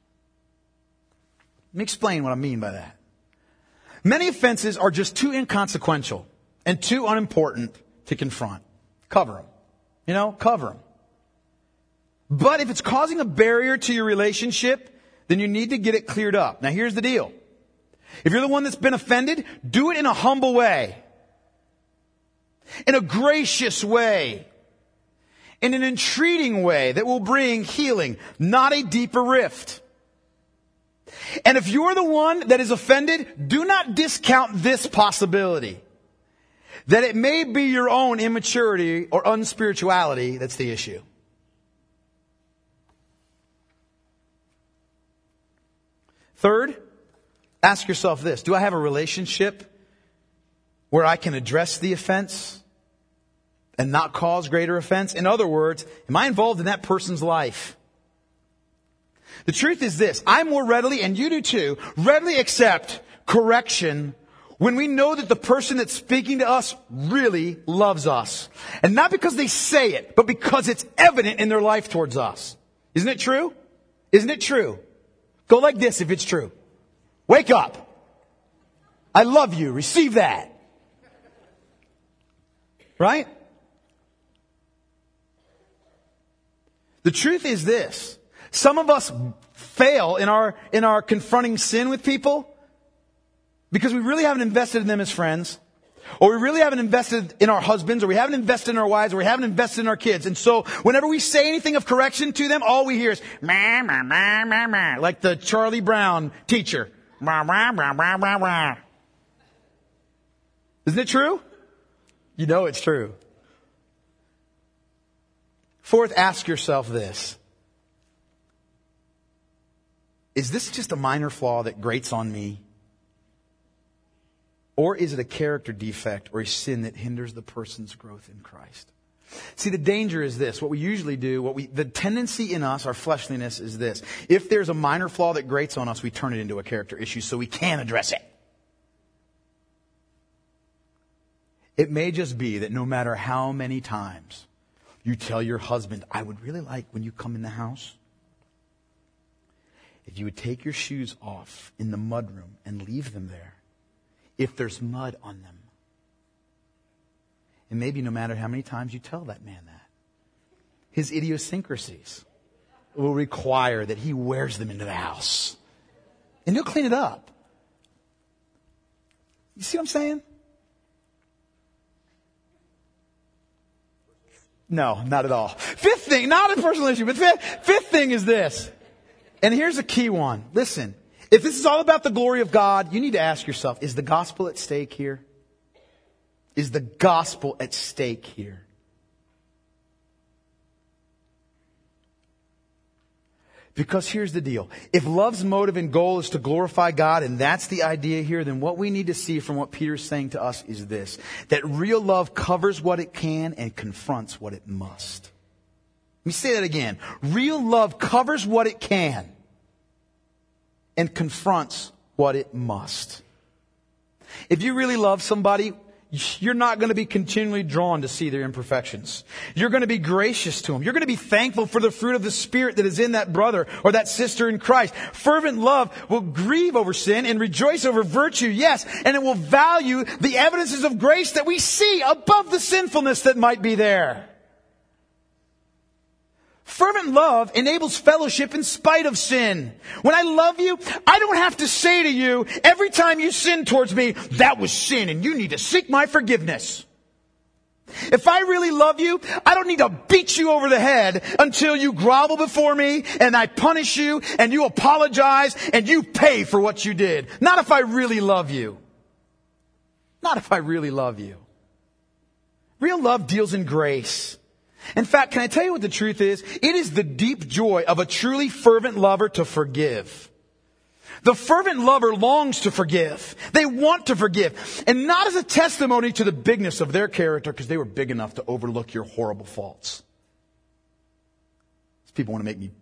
Let me explain what I mean by that. Many offenses are just too inconsequential and too unimportant to confront. Cover them. You know, cover them. But if it's causing a barrier to your relationship, then you need to get it cleared up. Now here's the deal. If you're the one that's been offended, do it in a humble way. In a gracious way. In an entreating way that will bring healing, not a deeper rift. And if you're the one that is offended, do not discount this possibility. That it may be your own immaturity or unspirituality that's the issue. Third, ask yourself this. Do I have a relationship where I can address the offense and not cause greater offense? In other words, am I involved in that person's life? The truth is this. I more readily, and you do too, readily accept correction when we know that the person that's speaking to us really loves us. And not because they say it, but because it's evident in their life towards us. Isn't it true? Isn't it true? Go like this if it's true. Wake up. I love you. Receive that. Right? The truth is this. Some of us fail in our, in our confronting sin with people because we really haven't invested in them as friends, or we really haven't invested in our husbands, or we haven't invested in our wives, or we haven't invested in our kids. And so whenever we say anything of correction to them, all we hear is, meh, meh, meh, meh, meh, like the Charlie Brown teacher. Meh, meh, meh, meh, meh, meh. Isn't it true? You know it's true. Fourth, ask yourself this. Is this just a minor flaw that grates on me? Or is it a character defect or a sin that hinders the person's growth in Christ? See, the danger is this. What we usually do, what we, the tendency in us, our fleshliness, is this. If there's a minor flaw that grates on us, we turn it into a character issue so we can address it. It may just be that no matter how many times you tell your husband, I would really like when you come in the house, if you would take your shoes off in the mudroom and leave them there, if there's mud on them. And maybe no matter how many times you tell that man that, his idiosyncrasies will require that he wears them into the house. And he'll clean it up. You see what I'm saying? No, not at all. Fifth thing, not a personal issue, but fifth, fifth thing is this. And here's a key one. Listen, if this is all about the glory of God, you need to ask yourself, is the gospel at stake here? Is the gospel at stake here? Because here's the deal. If love's motive and goal is to glorify God, and that's the idea here, then what we need to see from what Peter's saying to us is this. That real love covers what it can and confronts what it must. Let me say that again. Real love covers what it can and confronts what it must. If you really love somebody, you're not going to be continually drawn to see their imperfections. You're going to be gracious to them. You're going to be thankful for the fruit of the Spirit that is in that brother or that sister in Christ. Fervent love will grieve over sin and rejoice over virtue, yes, and it will value the evidences of grace that we see above the sinfulness that might be there. Fervent love enables fellowship in spite of sin. When I love you, I don't have to say to you, every time you sin towards me, that was sin and you need to seek my forgiveness. If I really love you, I don't need to beat you over the head until you grovel before me and I punish you and you apologize and you pay for what you did. Not if I really love you. Not if I really love you. Real love deals in grace. In fact, can I tell you what the truth is? It is the deep joy of a truly fervent lover to forgive. The fervent lover longs to forgive. They want to forgive. And not as a testimony to the bigness of their character, because they were big enough to overlook your horrible faults. These people want to make me...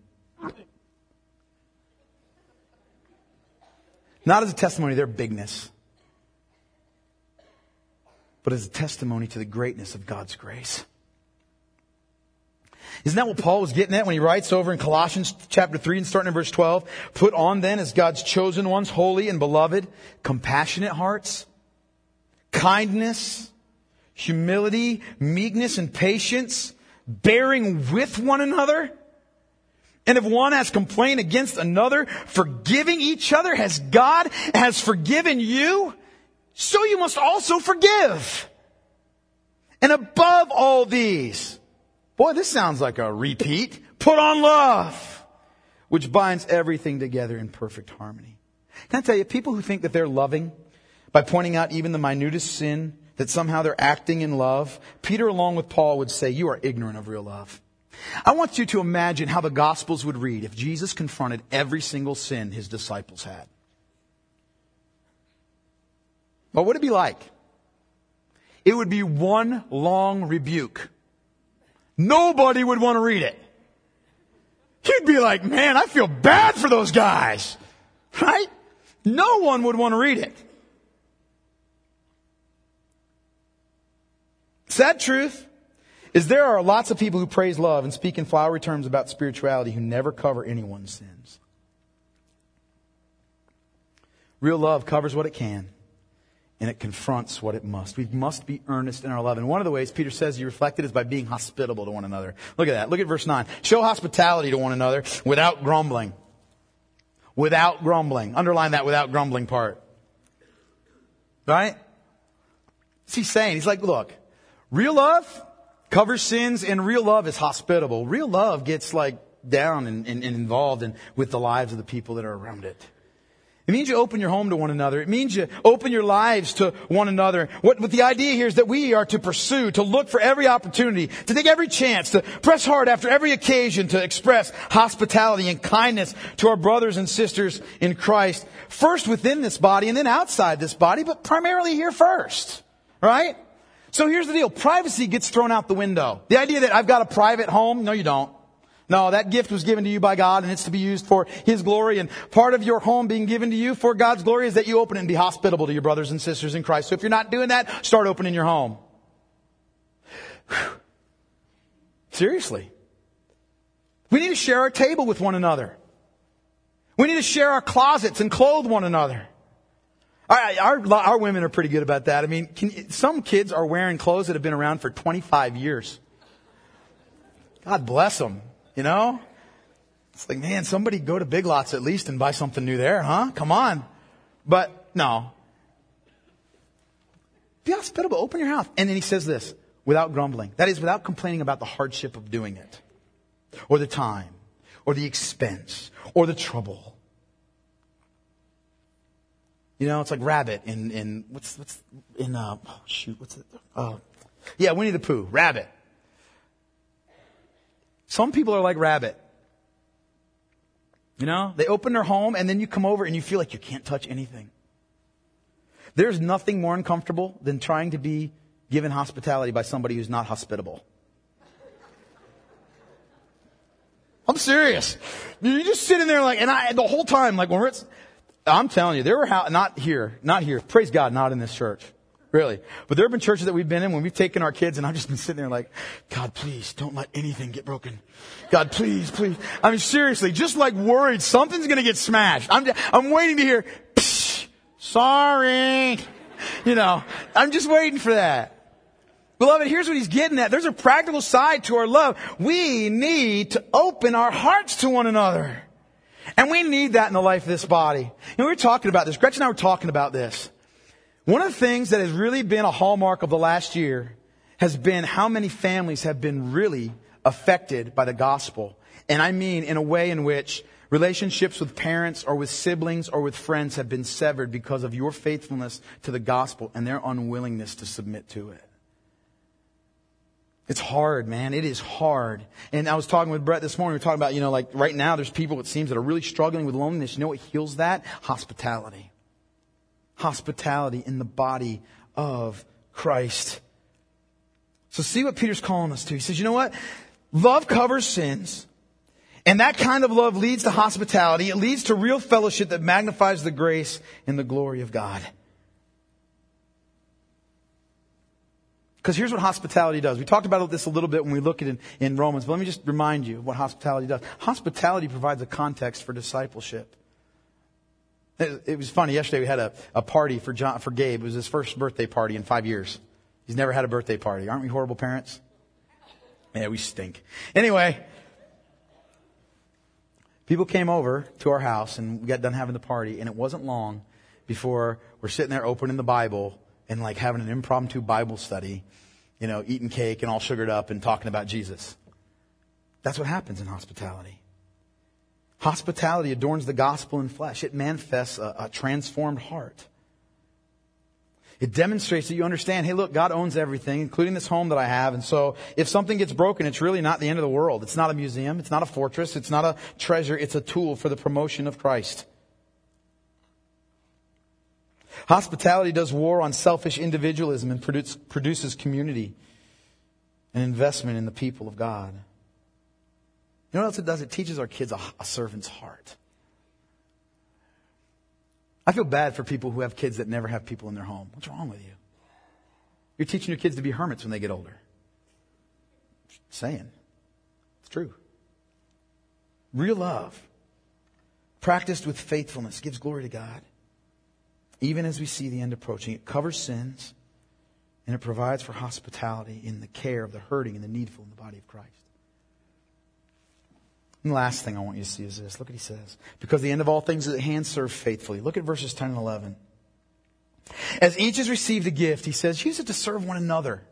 Not as a testimony to their bigness, but as a testimony to the greatness of God's grace. Isn't that what Paul was getting at when he writes over in Colossians chapter three and starting in verse twelve? Put on then as God's chosen ones, holy and beloved, compassionate hearts, kindness, humility, meekness, and patience, bearing with one another. And if one has complained against another, forgiving each other as God has forgiven you, so you must also forgive. And above all these... Boy, this sounds like a repeat. Put on love, which binds everything together in perfect harmony. Can I tell you, people who think that they're loving by pointing out even the minutest sin, that somehow they're acting in love, Peter along with Paul would say, you are ignorant of real love. I want you to imagine how the Gospels would read if Jesus confronted every single sin his disciples had. What would it be like? It would be one long rebuke. Nobody would want to read it. You'd be like, man, I feel bad for those guys. Right? No one would want to read it. Sad truth is there are lots of people who praise love and speak in flowery terms about spirituality who never cover anyone's sins. Real love covers what it can. And it confronts what it must. We must be earnest in our love. And one of the ways Peter says you reflect it is by being hospitable to one another. Look at that. Look at verse nine. Show hospitality to one another without grumbling. Without grumbling. Underline that without grumbling part. Right? What's he saying? He's like, look, real love covers sins and real love is hospitable. Real love gets like down and, and, and involved in, with the lives of the people that are around it. It means you open your home to one another. It means you open your lives to one another. What, what the idea here is that we are to pursue, to look for every opportunity, to take every chance, to press hard after every occasion to express hospitality and kindness to our brothers and sisters in Christ. First within this body and then outside this body, but primarily here first. Right? So here's the deal. Privacy gets thrown out the window. The idea that I've got a private home, no you don't. No, that gift was given to you by God, and it's to be used for His glory. And part of your home being given to you for God's glory is that you open it and be hospitable to your brothers and sisters in Christ. So if you're not doing that, start opening your home. Whew. Seriously. We need to share our table with one another. We need to share our closets and clothe one another. Our, our, our women are pretty good about that. I mean, can, some kids are wearing clothes that have been around for twenty-five years. God bless them. You know? It's like, man, somebody go to Big Lots at least and buy something new there, huh? Come on. But, no. Be hospitable. Open your house. And then he says this, without grumbling. That is, without complaining about the hardship of doing it. Or the time. Or the expense. Or the trouble. You know, it's like Rabbit in, in what's, what's, in, uh, oh, shoot, what's it? Oh, yeah, Winnie the Pooh. Rabbit. Some people are like Rabbit. You know, they open their home and then you come over and you feel like you can't touch anything. There's nothing more uncomfortable than trying to be given hospitality by somebody who's not hospitable. I'm serious. You just sit in there like, and I, the whole time, like when we're at, I'm telling you, there were, how, not here, not here. Praise God, not in this church. Really. But there have been churches that we've been in when we've taken our kids and I've just been sitting there like, God, please don't let anything get broken. God, please, please. I mean, seriously, just like worried something's going to get smashed. I'm, I'm waiting to hear, psh, sorry. You know, I'm just waiting for that. Beloved, here's what he's getting at. There's a practical side to our love. We need to open our hearts to one another. And we need that in the life of this body. You know, we were talking about this. Gretchen and I were talking about this. One of the things that has really been a hallmark of the last year has been how many families have been really affected by the gospel. And I mean in a way in which relationships with parents or with siblings or with friends have been severed because of your faithfulness to the gospel and their unwillingness to submit to it. It's hard, man. It is hard. And I was talking with Brett this morning. We were talking about, you know, like right now there's people, it seems, that are really struggling with loneliness. You know what heals that? Hospitality. Hospitality in the body of Christ. So see what Peter's calling us to. He says, you know what? Love covers sins. And that kind of love leads to hospitality. It leads to real fellowship that magnifies the grace and the glory of God. Because here's what hospitality does. We talked about this a little bit when we look at it in, in Romans, but let me just remind you of what hospitality does. Hospitality provides a context for discipleship. It, it was funny. Yesterday we had a, a party for John, for Gabe. It was his first birthday party in five years. He's never had a birthday party. Aren't we horrible parents? Yeah, we stink. Anyway, people came over to our house and we got done having the party, and it wasn't long before we're sitting there opening the Bible and like having an impromptu Bible study, you know, eating cake and all sugared up and talking about Jesus. That's what happens in hospitality. Hospitality adorns the gospel in flesh. It manifests a, a transformed heart. It demonstrates that you understand, hey, look, God owns everything, including this home that I have. And so if something gets broken, it's really not the end of the world. It's not a museum. It's not a fortress. It's not a treasure. It's a tool for the promotion of Christ. Hospitality does war on selfish individualism and produce, produces community and investment in the people of God. You know what else it does? It teaches our kids a, a servant's heart. I feel bad for people who have kids that never have people in their home. What's wrong with you? You're teaching your kids to be hermits when they get older. Just saying. It's true. Real love, practiced with faithfulness, gives glory to God. Even as we see the end approaching, it covers sins and it provides for hospitality in the care of the hurting and the needful in the body of Christ. And the last thing I want you to see is this. Look what he says. Because the end of all things is at hand, serve faithfully. Look at verses ten and eleven. As each has received a gift, he says, use it to serve one another.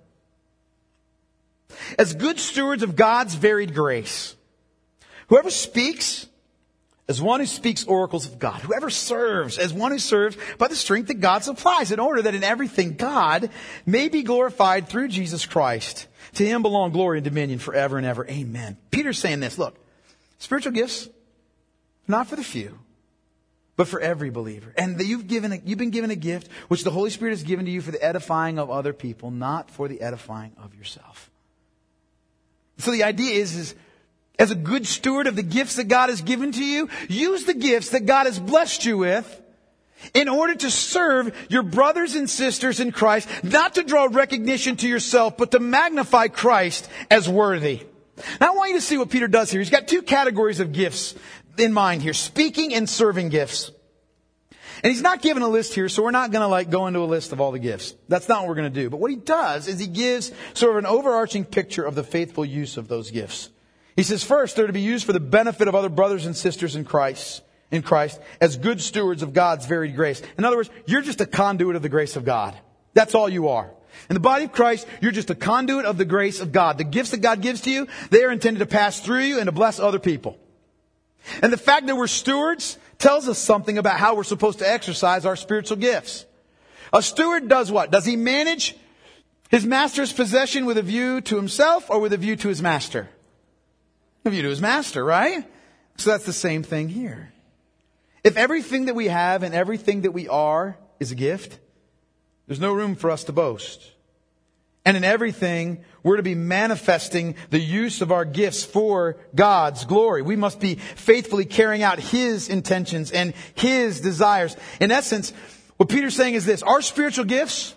As good stewards of God's varied grace. Whoever speaks, as one who speaks oracles of God. Whoever serves, as one who serves by the strength that God supplies, in order that in everything God may be glorified through Jesus Christ. To him belong glory and dominion forever and ever. Amen. Peter's saying this. Look, spiritual gifts, not for the few, but for every believer. And that you've given, a, you've been given a gift which the Holy Spirit has given to you for the edifying of other people, not for the edifying of yourself. So the idea is, is as a good steward of the gifts that God has given to you, use the gifts that God has blessed you with in order to serve your brothers and sisters in Christ, not to draw recognition to yourself, but to magnify Christ as worthy. Now I want you to see what Peter does here. He's got two categories of gifts in mind here, speaking and serving gifts. And he's not given a list here, so we're not going to like go into a list of all the gifts. That's not what we're going to do. But what he does is he gives sort of an overarching picture of the faithful use of those gifts. He says, first, they're to be used for the benefit of other brothers and sisters in Christ, in Christ, as good stewards of God's varied grace. In other words, you're just a conduit of the grace of God. That's all you are. In the body of Christ, you're just a conduit of the grace of God. The gifts that God gives to you, they are intended to pass through you and to bless other people. And the fact that we're stewards tells us something about how we're supposed to exercise our spiritual gifts. A steward does what? Does he manage his master's possession with a view to himself or with a view to his master? A view to his master, right? So that's the same thing here. If everything that we have and everything that we are is a gift, there's no room for us to boast. And in everything, we're to be manifesting the use of our gifts for God's glory. We must be faithfully carrying out His intentions and His desires. In essence, what Peter's saying is this: our spiritual gifts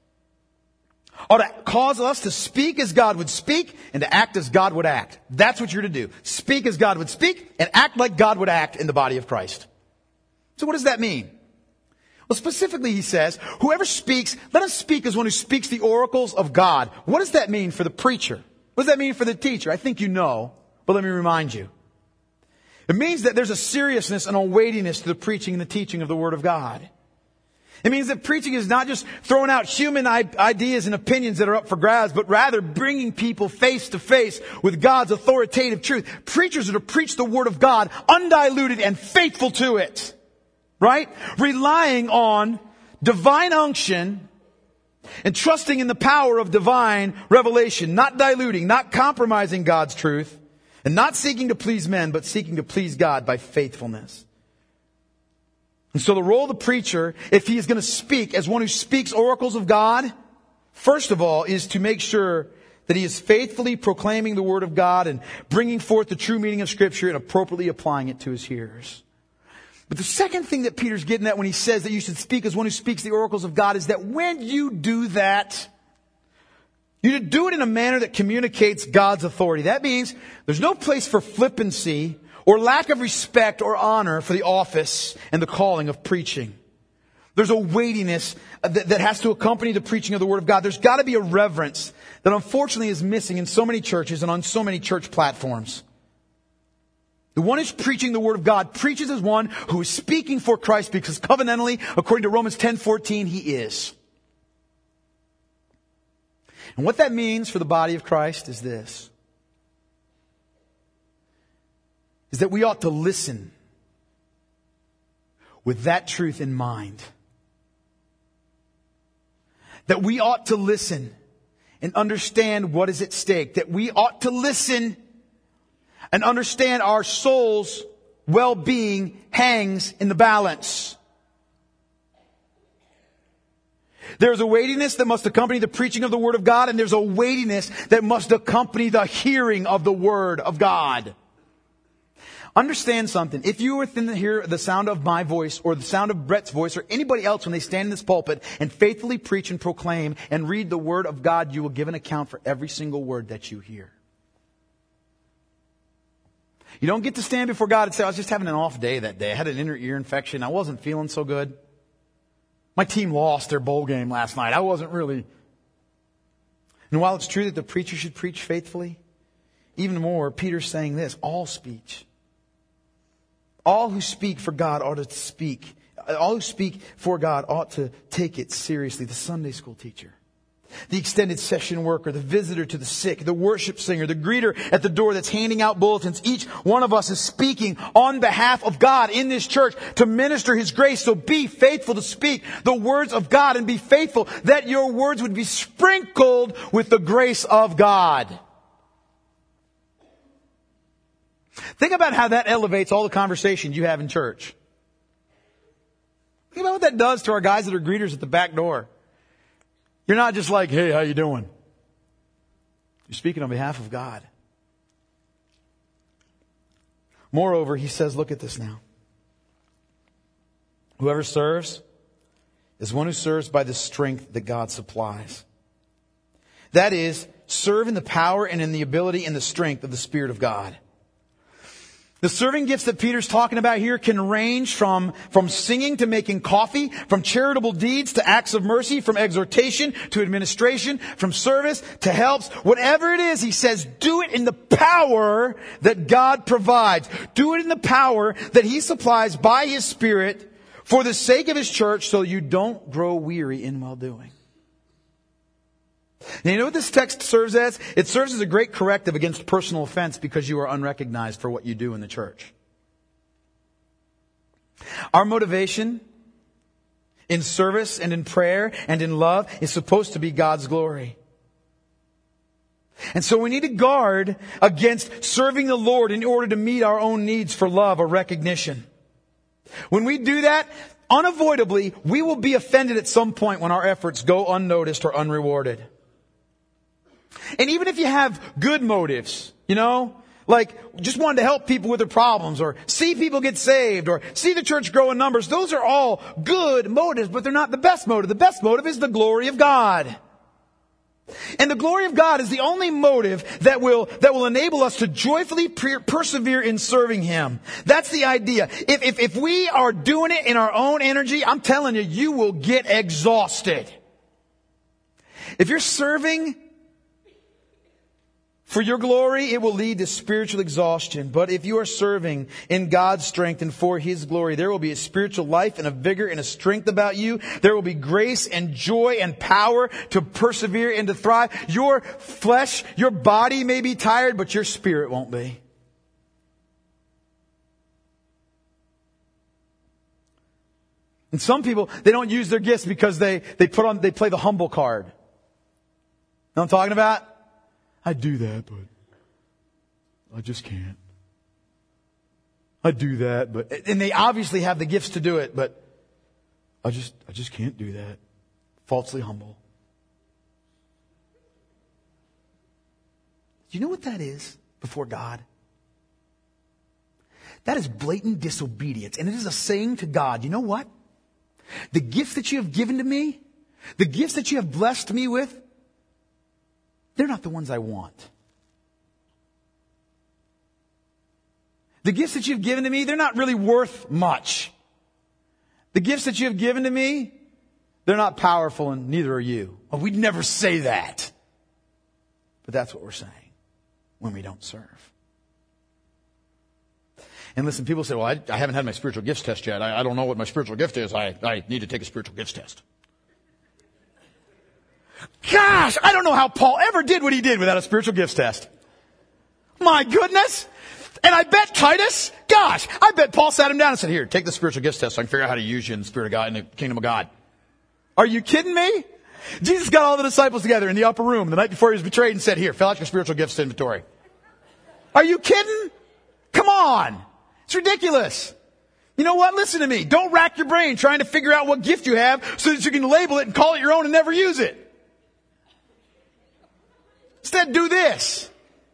ought to cause us to speak as God would speak and to act as God would act. That's what you're to do. Speak as God would speak and act like God would act in the body of Christ. So what does that mean? Well, specifically, he says, whoever speaks, let us speak as one who speaks the oracles of God. What does that mean for the preacher? What does that mean for the teacher? I think you know, but let me remind you. It means that there's a seriousness and a weightiness to the preaching and the teaching of the Word of God. It means that preaching is not just throwing out human ideas and opinions that are up for grabs, but rather bringing people face to face with God's authoritative truth. Preachers are to preach the Word of God undiluted and faithful to it. Right? Relying on divine unction and trusting in the power of divine revelation. Not diluting, not compromising God's truth, and not seeking to please men, but seeking to please God by faithfulness. And so the role of the preacher, if he is going to speak as one who speaks oracles of God, first of all, is to make sure that he is faithfully proclaiming the Word of God and bringing forth the true meaning of Scripture and appropriately applying it to his hearers. But the second thing that Peter's getting at when he says that you should speak as one who speaks the oracles of God is that when you do that, you should do it in a manner that communicates God's authority. That means there's no place for flippancy or lack of respect or honor for the office and the calling of preaching. There's a weightiness that, that has to accompany the preaching of the Word of God. There's got to be a reverence that unfortunately is missing in so many churches and on so many church platforms. The one who's preaching the Word of God preaches as one who is speaking for Christ because covenantally, according to Romans ten fourteen, he is. And what that means for the body of Christ is this. Is that we ought to listen with that truth in mind. That we ought to listen and understand what is at stake. That we ought to listen and understand our soul's well-being hangs in the balance. There's a weightiness that must accompany the preaching of the Word of God, and there's a weightiness that must accompany the hearing of the Word of God. Understand something. If you within the hear the sound of my voice or the sound of Brett's voice or anybody else when they stand in this pulpit and faithfully preach and proclaim and read the Word of God, you will give an account for every single word that you hear. You don't get to stand before God and say, I was just having an off day that day. I had an inner ear infection. I wasn't feeling so good. My team lost their bowl game last night. I wasn't really. And while it's true that the preacher should preach faithfully, even more, Peter's saying this, all speech. All who speak for God ought to speak. All who speak for God ought to take it seriously. The Sunday school teacher, the extended session worker, the visitor to the sick, the worship singer, the greeter at the door that's handing out bulletins. Each one of us is speaking on behalf of God in this church to minister His grace. So be faithful to speak the words of God and be faithful that your words would be sprinkled with the grace of God. Think about how that elevates all the conversation you have in church. Think about what that does to our guys that are greeters at the back door. You're not just like, hey, how you doing? You're speaking on behalf of God. Moreover, he says, look at this now. Whoever serves is one who serves by the strength that God supplies. That is, serve in the power and in the ability and the strength of the Spirit of God. The serving gifts that Peter's talking about here can range from, from singing to making coffee, from charitable deeds to acts of mercy, from exhortation to administration, from service to helps. Whatever it is, he says, do it in the power that God provides. Do it in the power that he supplies by his Spirit for the sake of his church, so you don't grow weary in well-doing. Now, you know what this text serves as? It serves as a great corrective against personal offense because you are unrecognized for what you do in the church. Our motivation in service and in prayer and in love is supposed to be God's glory. And so we need to guard against serving the Lord in order to meet our own needs for love or recognition. When we do that, unavoidably, we will be offended at some point when our efforts go unnoticed or unrewarded. And even if you have good motives, you know, like just wanting to help people with their problems or see people get saved or see the church grow in numbers, those are all good motives, but they're not the best motive. The best motive is the glory of God. And the glory of God is the only motive that will, that will enable us to joyfully per- persevere in serving Him. That's the idea. If, if, if we are doing it in our own energy, I'm telling you, you will get exhausted. If you're serving for your glory, it will lead to spiritual exhaustion. But if you are serving in God's strength and for His glory, there will be a spiritual life and a vigor and a strength about you. There will be grace and joy and power to persevere and to thrive. Your flesh, your body may be tired, but your spirit won't be. And some people, they don't use their gifts because they, they put on, they play the humble card. You know what I'm talking about? I do that, but I just can't. I do that, but, and they obviously have the gifts to do it, but I just, I just can't do that. Falsely humble. Do you know what that is before God? That is blatant disobedience. And it is a saying to God, you know what? The gifts that you have given to me, the gifts that you have blessed me with, they're not the ones I want. The gifts that you've given to me, they're not really worth much. The gifts that you have given to me, they're not powerful, and neither are you. Well, we'd never say that. But that's what we're saying when we don't serve. And listen, people say, well, I, I haven't had my spiritual gifts test yet. I, I don't know what my spiritual gift is. I, I need to take a spiritual gifts test. Gosh, I don't know how Paul ever did what he did without a spiritual gifts test. My goodness. And I bet Titus, gosh, I bet Paul sat him down and said, here, take the spiritual gifts test so I can figure out how to use you in the Spirit of God, in the kingdom of God. Are you kidding me? Jesus got all the disciples together in the upper room the night before he was betrayed and said, here, fill out your spiritual gifts inventory. Are you kidding? Come on. It's ridiculous. You know what? Listen to me. Don't rack your brain trying to figure out what gift you have so that you can label it and call it your own and never use it. Instead, do this.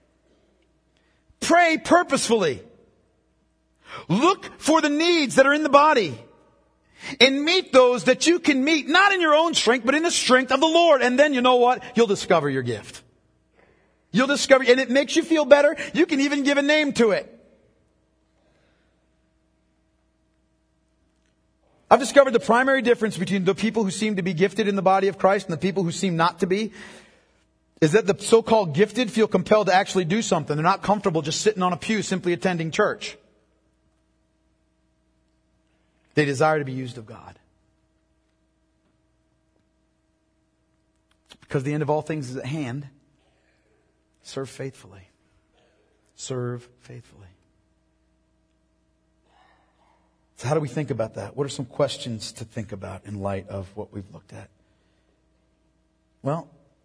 Pray purposefully. Look for the needs that are in the body. And meet those that you can meet, not in your own strength, but in the strength of the Lord. And then you know what? You'll discover your gift. You'll discover, and it makes you feel better. You can even give a name to it. I've discovered the primary difference between the people who seem to be gifted in the body of Christ and the people who seem not to be is that the so-called gifted feel compelled to actually do something. They're not comfortable just sitting on a pew simply attending church. They desire to be used of God. Because the end of all things is at hand. Serve faithfully. Serve faithfully. So how do we think about that? What are some questions to think about in light of what we've looked at? Well,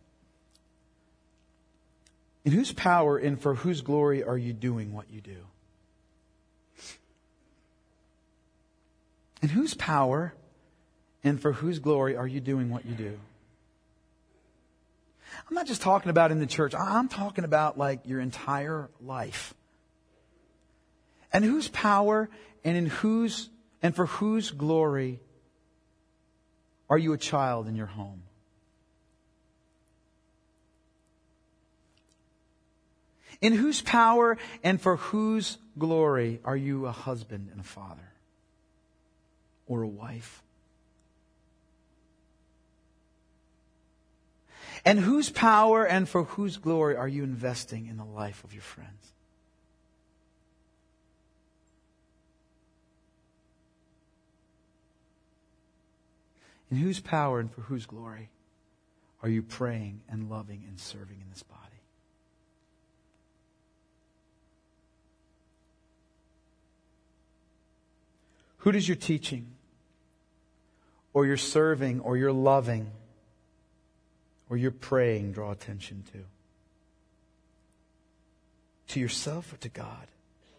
in whose power and for whose glory are you doing what you do? In whose power and for whose glory are you doing what you do? I'm not just talking about in the church. I'm talking about like your entire life. And whose power and in whose and for whose glory are you a child in your home? In whose power and for whose glory are you a husband and a father? Or a wife? And whose power and for whose glory are you investing in the life of your friends? In whose power and for whose glory are you praying and loving and serving in this body? Who does your teaching, or your serving, or your loving, or your praying draw attention to? To yourself or to God?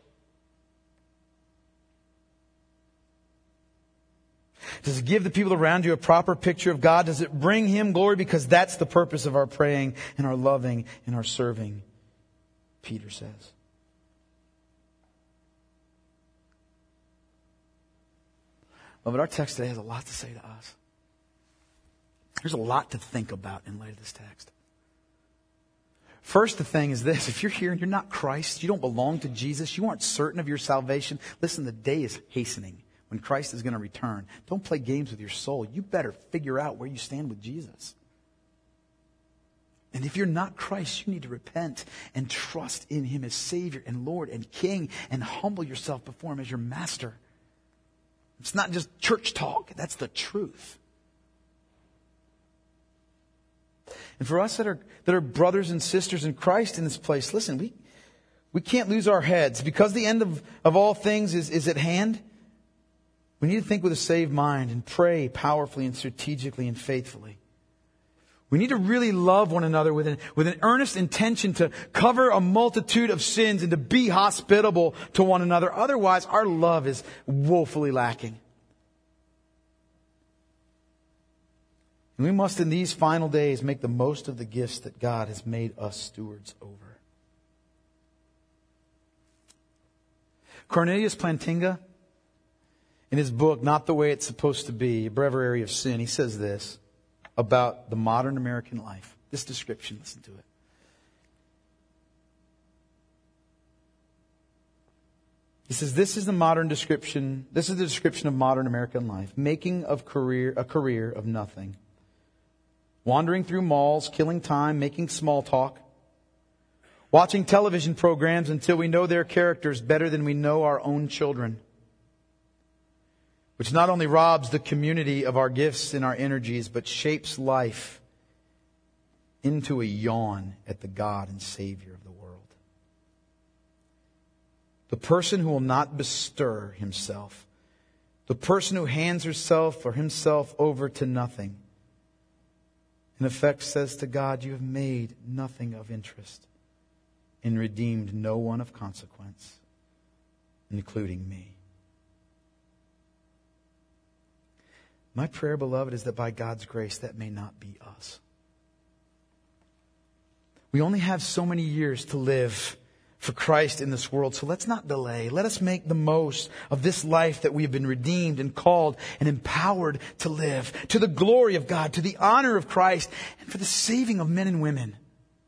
Does it give the people around you a proper picture of God? Does it bring Him glory? Because that's the purpose of our praying and our loving and our serving, Peter says. But our text today has a lot to say to us. There's a lot to think about in light of this text. First, the thing is this. If you're here and you're not Christ, you don't belong to Jesus, you aren't certain of your salvation, listen, the day is hastening when Christ is going to return. Don't play games with your soul. You better figure out where you stand with Jesus. And if you're not Christ, you need to repent and trust in Him as Savior and Lord and King and humble yourself before Him as your Master. It's not just church talk. That's the truth. And for us that are that are brothers and sisters in Christ in this place, listen, we we can't lose our heads. Because the end of, of all things is, is at hand, we need to think with a saved mind and pray powerfully and strategically and faithfully. We need to really love one another with an, with an earnest intention to cover a multitude of sins and to be hospitable to one another. Otherwise, our love is woefully lacking. And we must, in these final days, make the most of the gifts that God has made us stewards over. Cornelius Plantinga, in his book, Not the Way It's Supposed to Be, a Breviary of Sin, he says this about the modern American life. This description, listen to it. He says, this is the modern description, this is the description of modern American life. Making of career a career of nothing. Wandering through malls, killing time, making small talk. Watching television programs until we know their characters better than we know our own children. Which not only robs the community of our gifts and our energies, but shapes life into a yawn at the God and Savior of the world. The person who will not bestir himself, the person who hands herself or himself over to nothing, in effect says to God, you have made nothing of interest and redeemed no one of consequence, including me. My prayer, beloved, is that by God's grace, that may not be us. We only have so many years to live for Christ in this world, so let's not delay. Let us make the most of this life that we have been redeemed and called and empowered to live, to the glory of God, to the honor of Christ, and for the saving of men and women.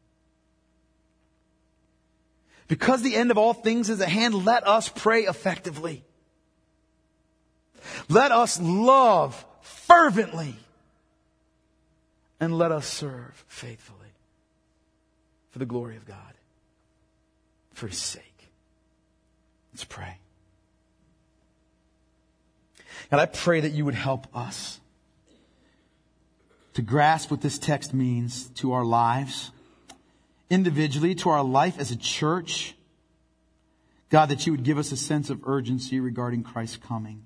Because the end of all things is at hand, let us pray effectively. Let us love fervently, and let us serve faithfully for the glory of God, for His sake. Let's pray. God, I pray that you would help us to grasp what this text means to our lives, individually, to our life as a church. God, that you would give us a sense of urgency regarding Christ's coming.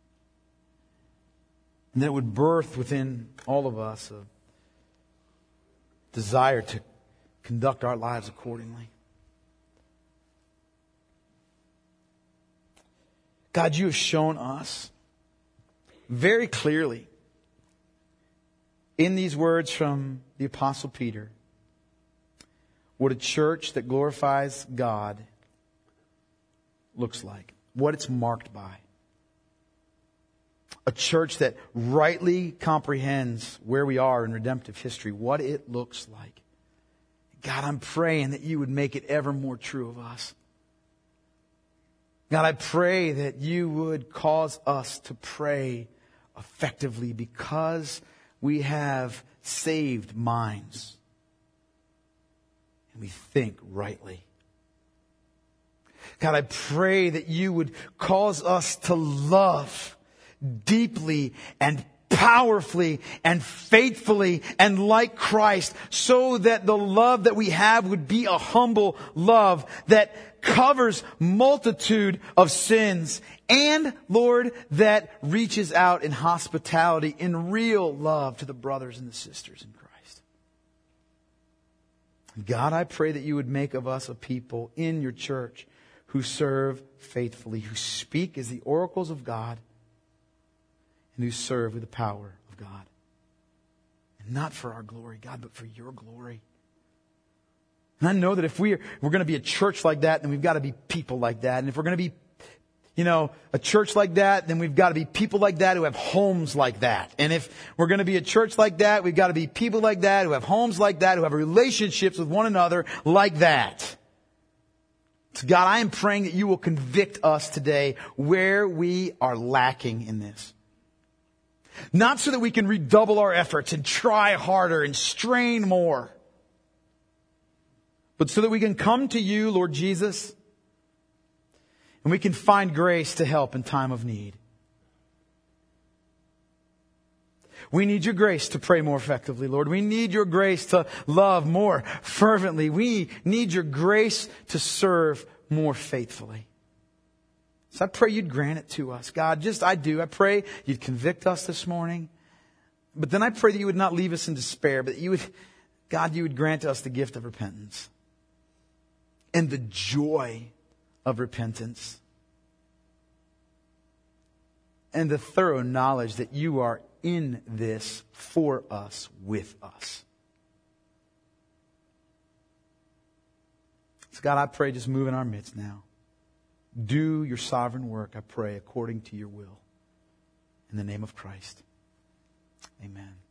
And that it would birth within all of us a desire to conduct our lives accordingly. God, you have shown us very clearly in these words from the Apostle Peter what a church that glorifies God looks like. what it's marked by. A church that rightly comprehends where we are in redemptive history, what it looks like. God, I'm praying that you would make it ever more true of us. God, I pray that you would cause us to pray effectively because we have saved minds and we think rightly. God, I pray that you would cause us to love deeply and powerfully and faithfully and like Christ, so that the love that we have would be a humble love that covers multitude of sins, and, Lord, that reaches out in hospitality, in real love to the brothers and the sisters in Christ. God, I pray that you would make of us a people in your church who serve faithfully, who speak as the oracles of God, and who serve with the power of God. And not for our glory, God, but for your glory. And I know that if we're, we're going to be a church like that, then we've got to be people like that. And if we're going to be, you know, a church like that, then we've got to be people like that who have homes like that. And if we're going to be a church like that, we've got to be people like that who have homes like that, who have relationships with one another like that. So God, I am praying that you will convict us today where we are lacking in this. Not so that we can redouble our efforts and try harder and strain more, but so that we can come to you, Lord Jesus, and we can find grace to help in time of need. We need your grace to pray more effectively, Lord. We need your grace to love more fervently. We need your grace to serve more faithfully. So I pray you'd grant it to us. God, just I do. I pray you'd convict us this morning. But then I pray that you would not leave us in despair, but you would, God, you would grant us the gift of repentance and the joy of repentance and the thorough knowledge that you are in this for us, with us. So God, I pray just move in our midst now. Do your sovereign work, I pray, according to your will. In the name of Christ. Amen.